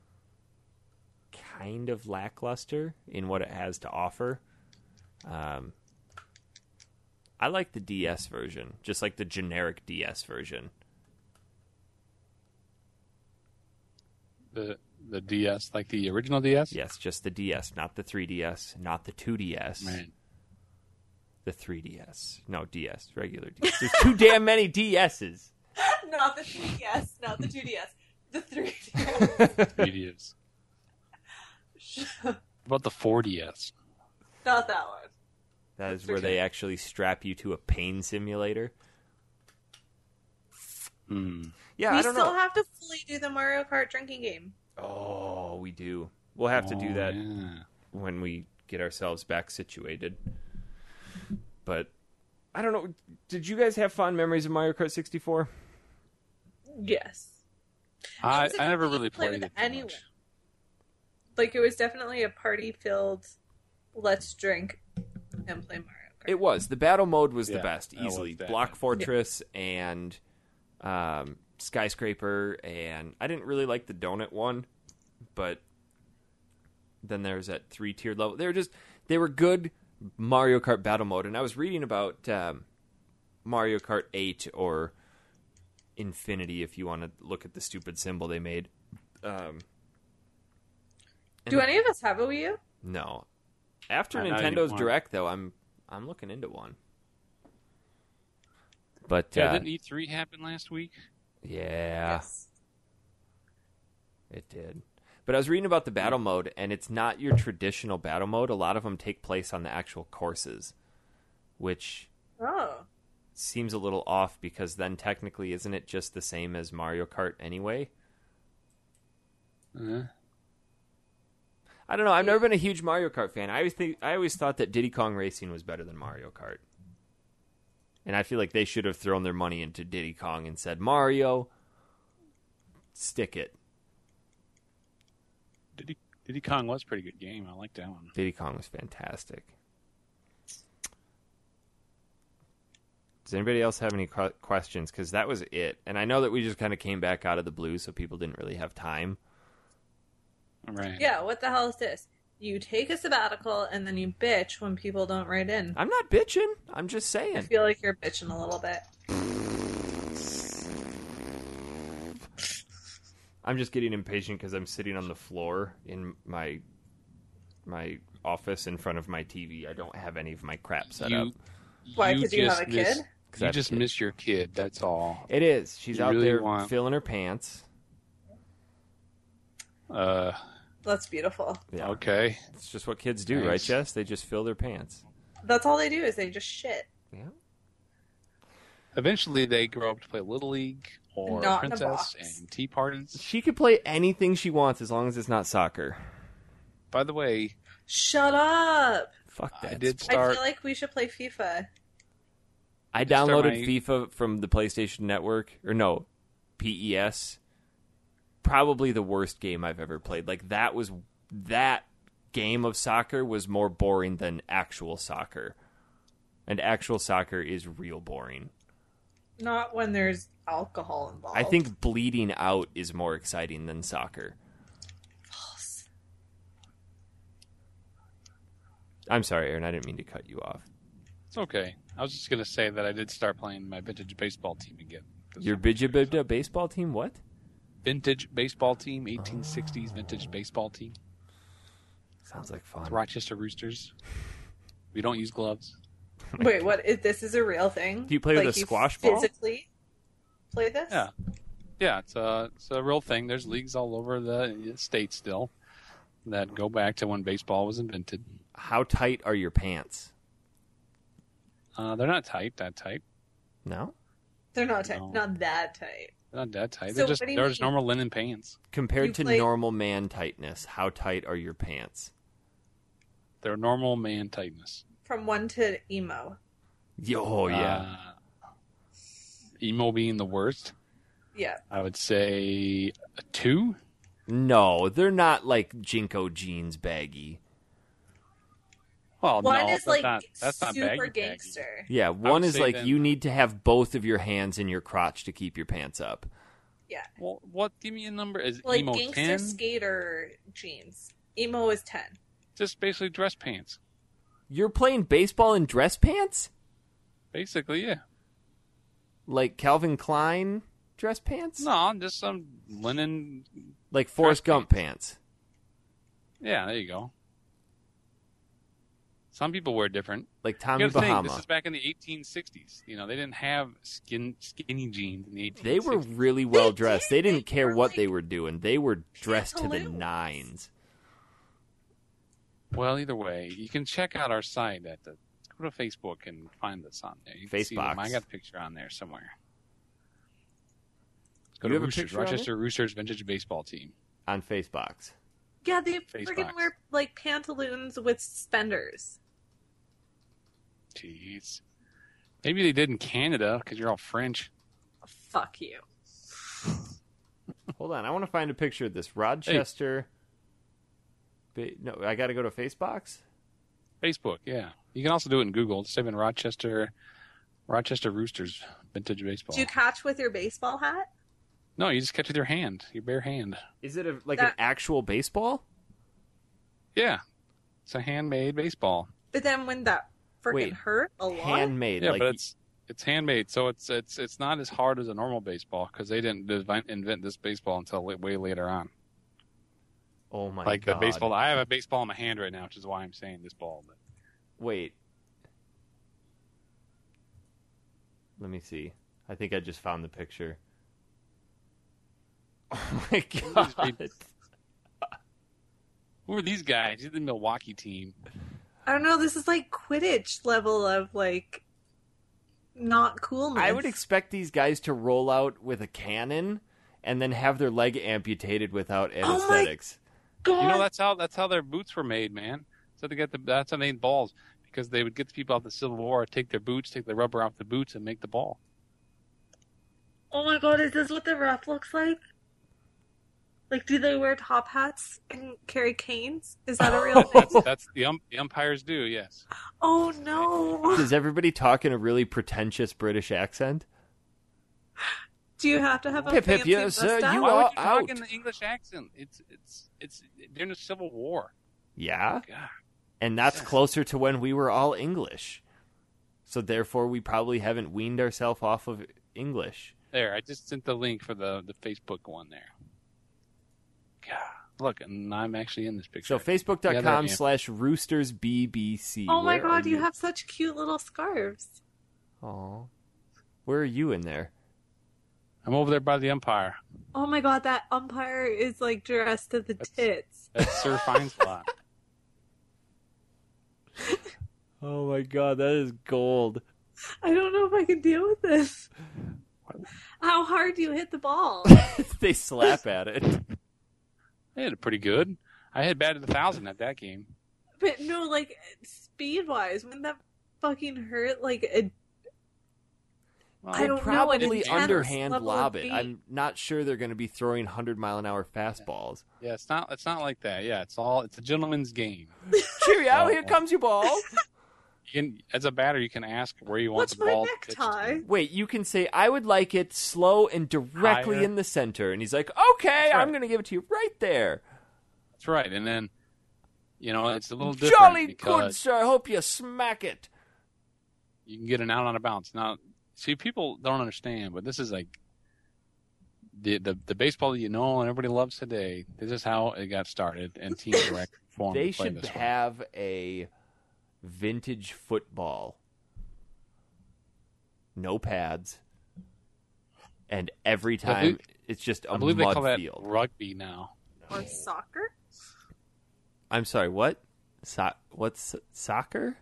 kind of lackluster in what it has to offer. I like the DS version, just like the generic DS version. The DS, like the original DS? Yes, just the DS, not the 3DS, not the 2DS. Right. The 3DS. No, DS, regular DS. There's too damn many DSs. Not the 3DS, not the 2DS, the 3DS. 3DS. What about the 4DS? Not that one. That is That's where okay. they actually strap you to a pain simulator. Yeah, We I don't still know. have to fully do the Mario Kart drinking game. Oh, we do. We'll have to do that Yeah. when we get ourselves back situated. But I don't know. Did you guys have fond memories of Mario Kart 64? Yes. I It was a never good really game to play played with it too anyone. much. Like, it was definitely a party-filled, let's drink and play Mario Kart. It was. The battle mode was the Yeah, best, that was easily. that. Block Fortress and Skyscraper, and I didn't really like the donut one, but then there's that 3-tiered level. They were good Mario Kart battle mode, and I was reading about Mario Kart 8 or Infinity, if you want to look at the stupid symbol they made. Do any of us have a Wii U? No. After Not Nintendo's anymore. Direct, though, I'm looking into one. But Yeah, didn't E3 happen last week? yeah, Yes. it did. But I was reading about the battle mode, and it's not your traditional battle mode. A lot of them take place on the actual courses, which Oh. seems a little off because then technically isn't it just the same as Mario Kart anyway? I don't know. I've never been a huge Mario Kart fan. I always thought that Diddy Kong Racing was better than Mario Kart. And I feel like they should have thrown their money into Diddy Kong and said, Mario, stick it. Diddy Kong was a pretty good game. I like that one. Diddy Kong was fantastic. Does anybody else have any questions? Because that was it. And I know that we just kind of came back out of the blue, so people didn't really have time. Right. Yeah, what the hell is this? You take a sabbatical and then you bitch when people don't write in. I'm not bitching. I'm just I saying. feel like you're bitching a little bit. I'm just getting impatient because I'm sitting on the floor in my office in front of my TV. I don't have any of my crap set up. Why, you 'cause you have a just kid? You just miss your kid. That's all. It is. She's You out really there want- filling her pants. That's beautiful. Yeah. Okay. It's just what kids do, right, Nice. Jess? They just fill their pants. That's all they do is they just shit. Yeah. Eventually, they grow up to play Little League or Not in a Princess box. and tea parties. She could play anything she wants as long as it's not soccer. By the way, Shut up! Fuck that. I did I start. feel like we should play FIFA. I start downloaded my- FIFA from the PlayStation Network, or no, PES. Probably the worst game I've ever played. Like that game of soccer was more boring than actual soccer. And actual soccer is real boring. Not when there's alcohol involved. I think bleeding out is more exciting than soccer. False. I'm sorry, Aaron, I didn't mean to cut you off. It's okay. I was just gonna say that I did start playing my vintage baseball team again. Your Bidja baseball team, what? Vintage baseball team, 1860s vintage baseball team. Sounds like fun. Rochester Roosters. We don't use gloves. Wait, what? This is a real thing? Do you play with a squash ball? Physically play this? Yeah. Yeah, it's a real thing. There's leagues all over the state still that go back to when baseball was invented. How tight are your pants? They're not that tight. No? They're not tight. No. Not that tight. They're not that tight. So They're just what do you they're just mean? normal linen pants. Compared You to play- normal man tightness, how tight are your pants? They're normal man tightness. From 1 to emo. Oh yeah. Emo being the worst. Yeah. I would say a 2. No, they're not like Jinko jeans baggy. Well, One no, is like that's not super baggy. gangster. Yeah, one would is say like then- you need to have both of your hands in your crotch to keep your pants up. Yeah. Well, what? Give me a number. Is Like emo gangster 10? skater jeans. Emo is 10. Just basically dress pants. You're playing baseball in dress pants? Basically, yeah. Like Calvin Klein dress pants? No, just some linen. Like Forrest Dress Gump pants. Yeah, there you go. Some people wear different. Like You Tommy gotta think, Bahama. this is back in the 1860s. You know, they didn't have skinny jeans in the 1860s. They were really well dressed. They didn't care were what like they were doing. They were dressed to the pantaloons. nines. Well, either way, you can check out our site at the. Go to Facebook and find us on there. You can see them. Facebox. I got a picture on there somewhere. Go You to have a Roosters, picture on Rochester Roosters vintage baseball team. On Facebox. Yeah, they Face freaking box. wear like pantaloons with suspenders. Jeez. Maybe they did in Canada because you're all French. Fuck you. Hold on, I want to find a picture of this. Rochester. No, I got to go to Facebox? Facebook, yeah. You can also do it in Google. Just type in Rochester Roosters vintage baseball. Do you catch with your baseball hat? No, you just catch with your hand, your bare hand. Is it an That- actual baseball? Yeah, it's a handmade baseball. But then when that freaking Wait, hurt a lot? Handmade. Yeah, like, but it's handmade, so it's not as hard as a normal baseball because they didn't invent this baseball until way later on. oh my Like god. the baseball, I have a baseball in my hand right now, which is why I'm saying this ball. But Wait. Let me see. I think I just found the picture. Oh my god. who are these guys? These are the Milwaukee team. I don't know. This is like Quidditch level of like not coolness. I would expect these guys to roll out with a cannon and then have their leg amputated without Oh my anesthetics. God. You know that's how their boots were made, man. So that's how they made balls because they would get the people out of the Civil War, take their boots, take the rubber off the boots, and make the ball. Oh my god, is this what the ref looks like? Like, do they wear top hats and carry canes? Is that a real thing? That's the umpires do, yes. Oh no. Does everybody talk in a really pretentious British accent? Do you have to have a Pip, pip, fancy yes, sir, mustache? you Why would are you out. talk in the English accent? It's during the Civil War. Yeah. God. And that's Yes. closer to when we were all English. So therefore we probably haven't weaned ourselves off of English. There, I just sent the link for the Facebook one there. God, look, and I'm actually in this picture. So Yeah, there I am. facebook.com/roostersbbc. Oh my Where god, are you have such cute little scarves. Aw. Where are you in there? I'm over there by the umpire. Oh my god, that umpire is like dressed to the tits. That's Sir Feinslot. Oh my god, that is gold. I don't know if I can deal with this. How hard do you hit the ball? They slap at it. They hit it pretty good. I had batted 1,000 at that game. But no, like speed wise, wouldn't that fucking hurt? Like a Well, I don't know, Probably an intense underhand level of lob it. beat. I'm not sure they're going to be throwing 100-mile-an-hour fastballs. yeah, it's not like that. Yeah, it's a gentleman's game. Cheerio, Oh. here comes your ball. As a batter, you can ask where you want what's the my ball pitched to. necktie? Wait, you can say, I would like it slow and directly Higher. in the center. And he's like, okay, That's right. I'm going to give it to you right there. That's right. And then, it's a little different Jolly good, because sir. Hope you smack it. you can get an out on a bounce. Now, see, people don't understand, but this is like the baseball that you know and everybody loves today. This is how it got started, and teams were actually formed They to play should this way. have a vintage football. No pads. And every I believe- time, it's just a I believe they mud call that field. rugby now. Or soccer? I'm sorry, what? What's soccer?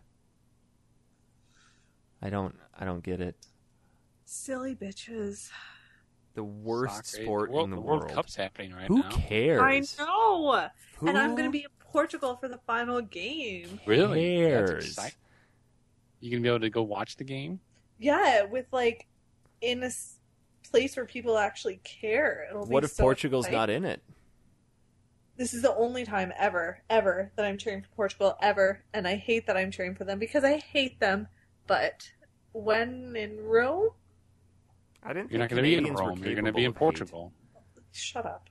I don't get it. Silly bitches. The worst Soccer. sport in the The world. World Cup's happening right Who now. cares? I know. Who And I'm going to be in Portugal for the final game. Really? That's cares? exciting. You gonna be able to go watch the game? Yeah, with like in a place where people actually care. It'll be What if so Portugal's exciting. not in it? This is the only time ever that I'm cheering for Portugal ever, and I hate that I'm cheering for them because I hate them. But when in Rome, I didn't. You're not think going to be in Canadians were Rome. You're going to capable be in of hate. Portugal. shut up.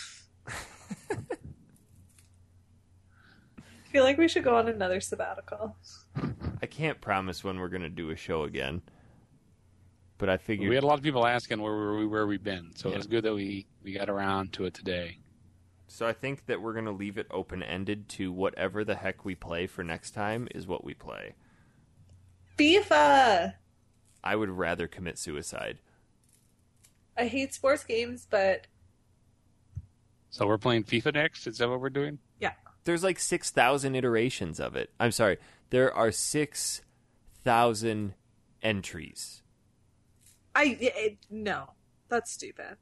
I feel like we should go on another sabbatical. I can't promise when we're going to do a show again, but I figured We had a lot of people asking where we've been, so Yeah. it was good that we got around to it today. So I think that we're going to leave it open-ended to whatever the heck we play for next time is what we play. FIFA! I would rather commit suicide. I hate sports games, but So we're playing FIFA next? Is that what we're doing? There's like 6,000 iterations of it. I'm sorry. There are 6,000 entries. No. That's stupid.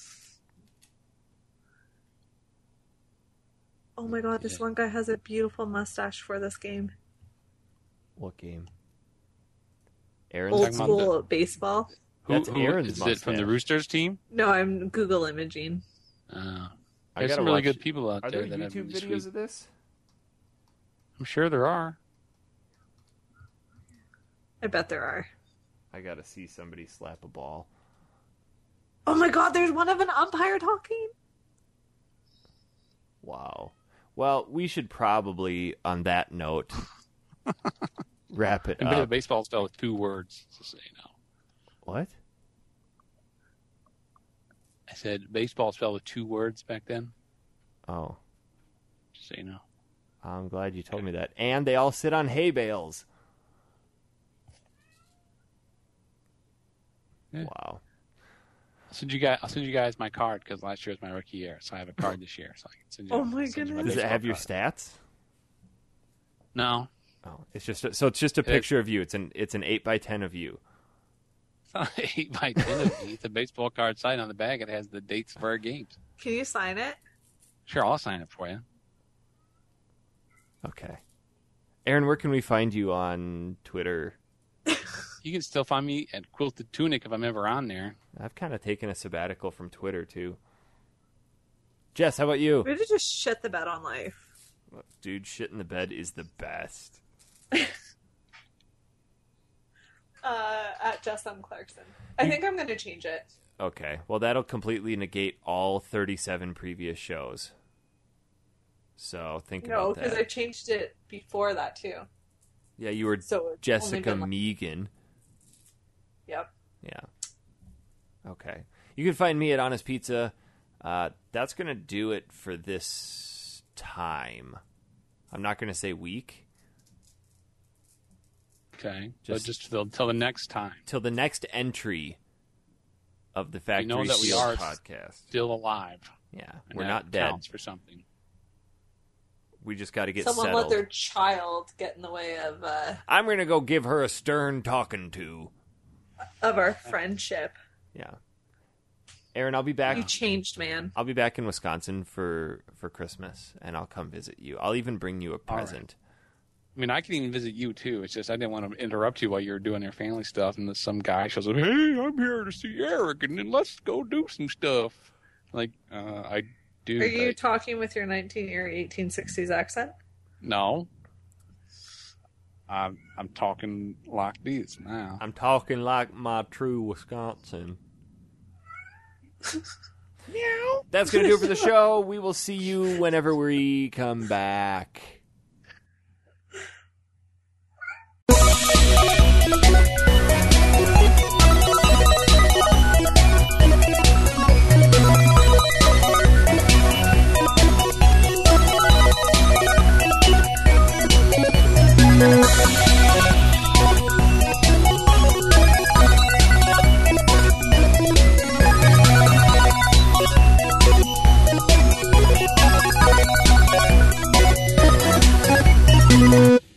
Oh my god, this Yeah. one guy has a beautiful mustache for this game. What game? Aaron's Old talking about school baseball. That's Aaron's Is it from the mustache. Roosters team? No, I'm Google imaging. I There's gotta some really watch- good people out Are there there that have YouTube really videos sweet. of this? I'm sure there are. I bet there are. I gotta see somebody slap a ball. Oh my god, there's one of an umpire talking. Wow. Well, we should probably, on that note, wrap it And up. baseball spelled with 2 words, just so you know. What? I said baseball spelled with 2 words back then, Oh, just so you know. I'm glad you told me that. And they all sit on hay bales. Yeah. Wow. I'll send you guys my card because last year was my rookie year, so I have a card this year, so I can send you. Oh my send you goodness. Does it baseball have your card. stats? No, Oh, it's just it's just a picture of you. It's an 8x10 of you. it's not 8x10 of me. It's a baseball card signed on the back. It has the dates of our games. Can you sign it? Sure, I'll sign it for you. Okay. Aaron, where can we find you on Twitter? You can still find me at Quilted Tunic if I'm ever on there. I've kind of taken a sabbatical from Twitter too. Jess, how about you? We have to just shit the bed on life. Dude, shit in the bed is the best. At Jess M. Clarkson. I think I'm going to change it. Okay, well that'll completely negate all 37 previous shows. So think No, about because that. I changed it before that too. Yeah, you were So it's only Jessica been like- Megan. Yep. Yeah. Okay. You can find me at Honest Pizza. That's going to do it for this time. I'm not going to say week. Okay, Just- but just till the next time. Till the next entry of the Factory know that we Shield are podcast. Still alive. Yeah, And we're that not dead. counts for something. We just got to get Someone settled. let their child get in the way of I'm going to go give her a stern talking to. our friendship. Yeah. Aaron, I'll be back. You changed, man. I'll be back in Wisconsin for Christmas, and I'll come visit you. I'll even bring you a right. present. I mean, I can even visit you too. It's just I didn't want to interrupt you while you were doing your family stuff, and then some guy shows up. Hey, I'm here to see Eric, and then let's go do some stuff. Like, I do. Are you but talking with your 19-year 1860s accent? no. I'm talking like this now. I'm talking like my true Wisconsin. Meow. That's going to do it for the show. We will see you whenever we come back. Thank you.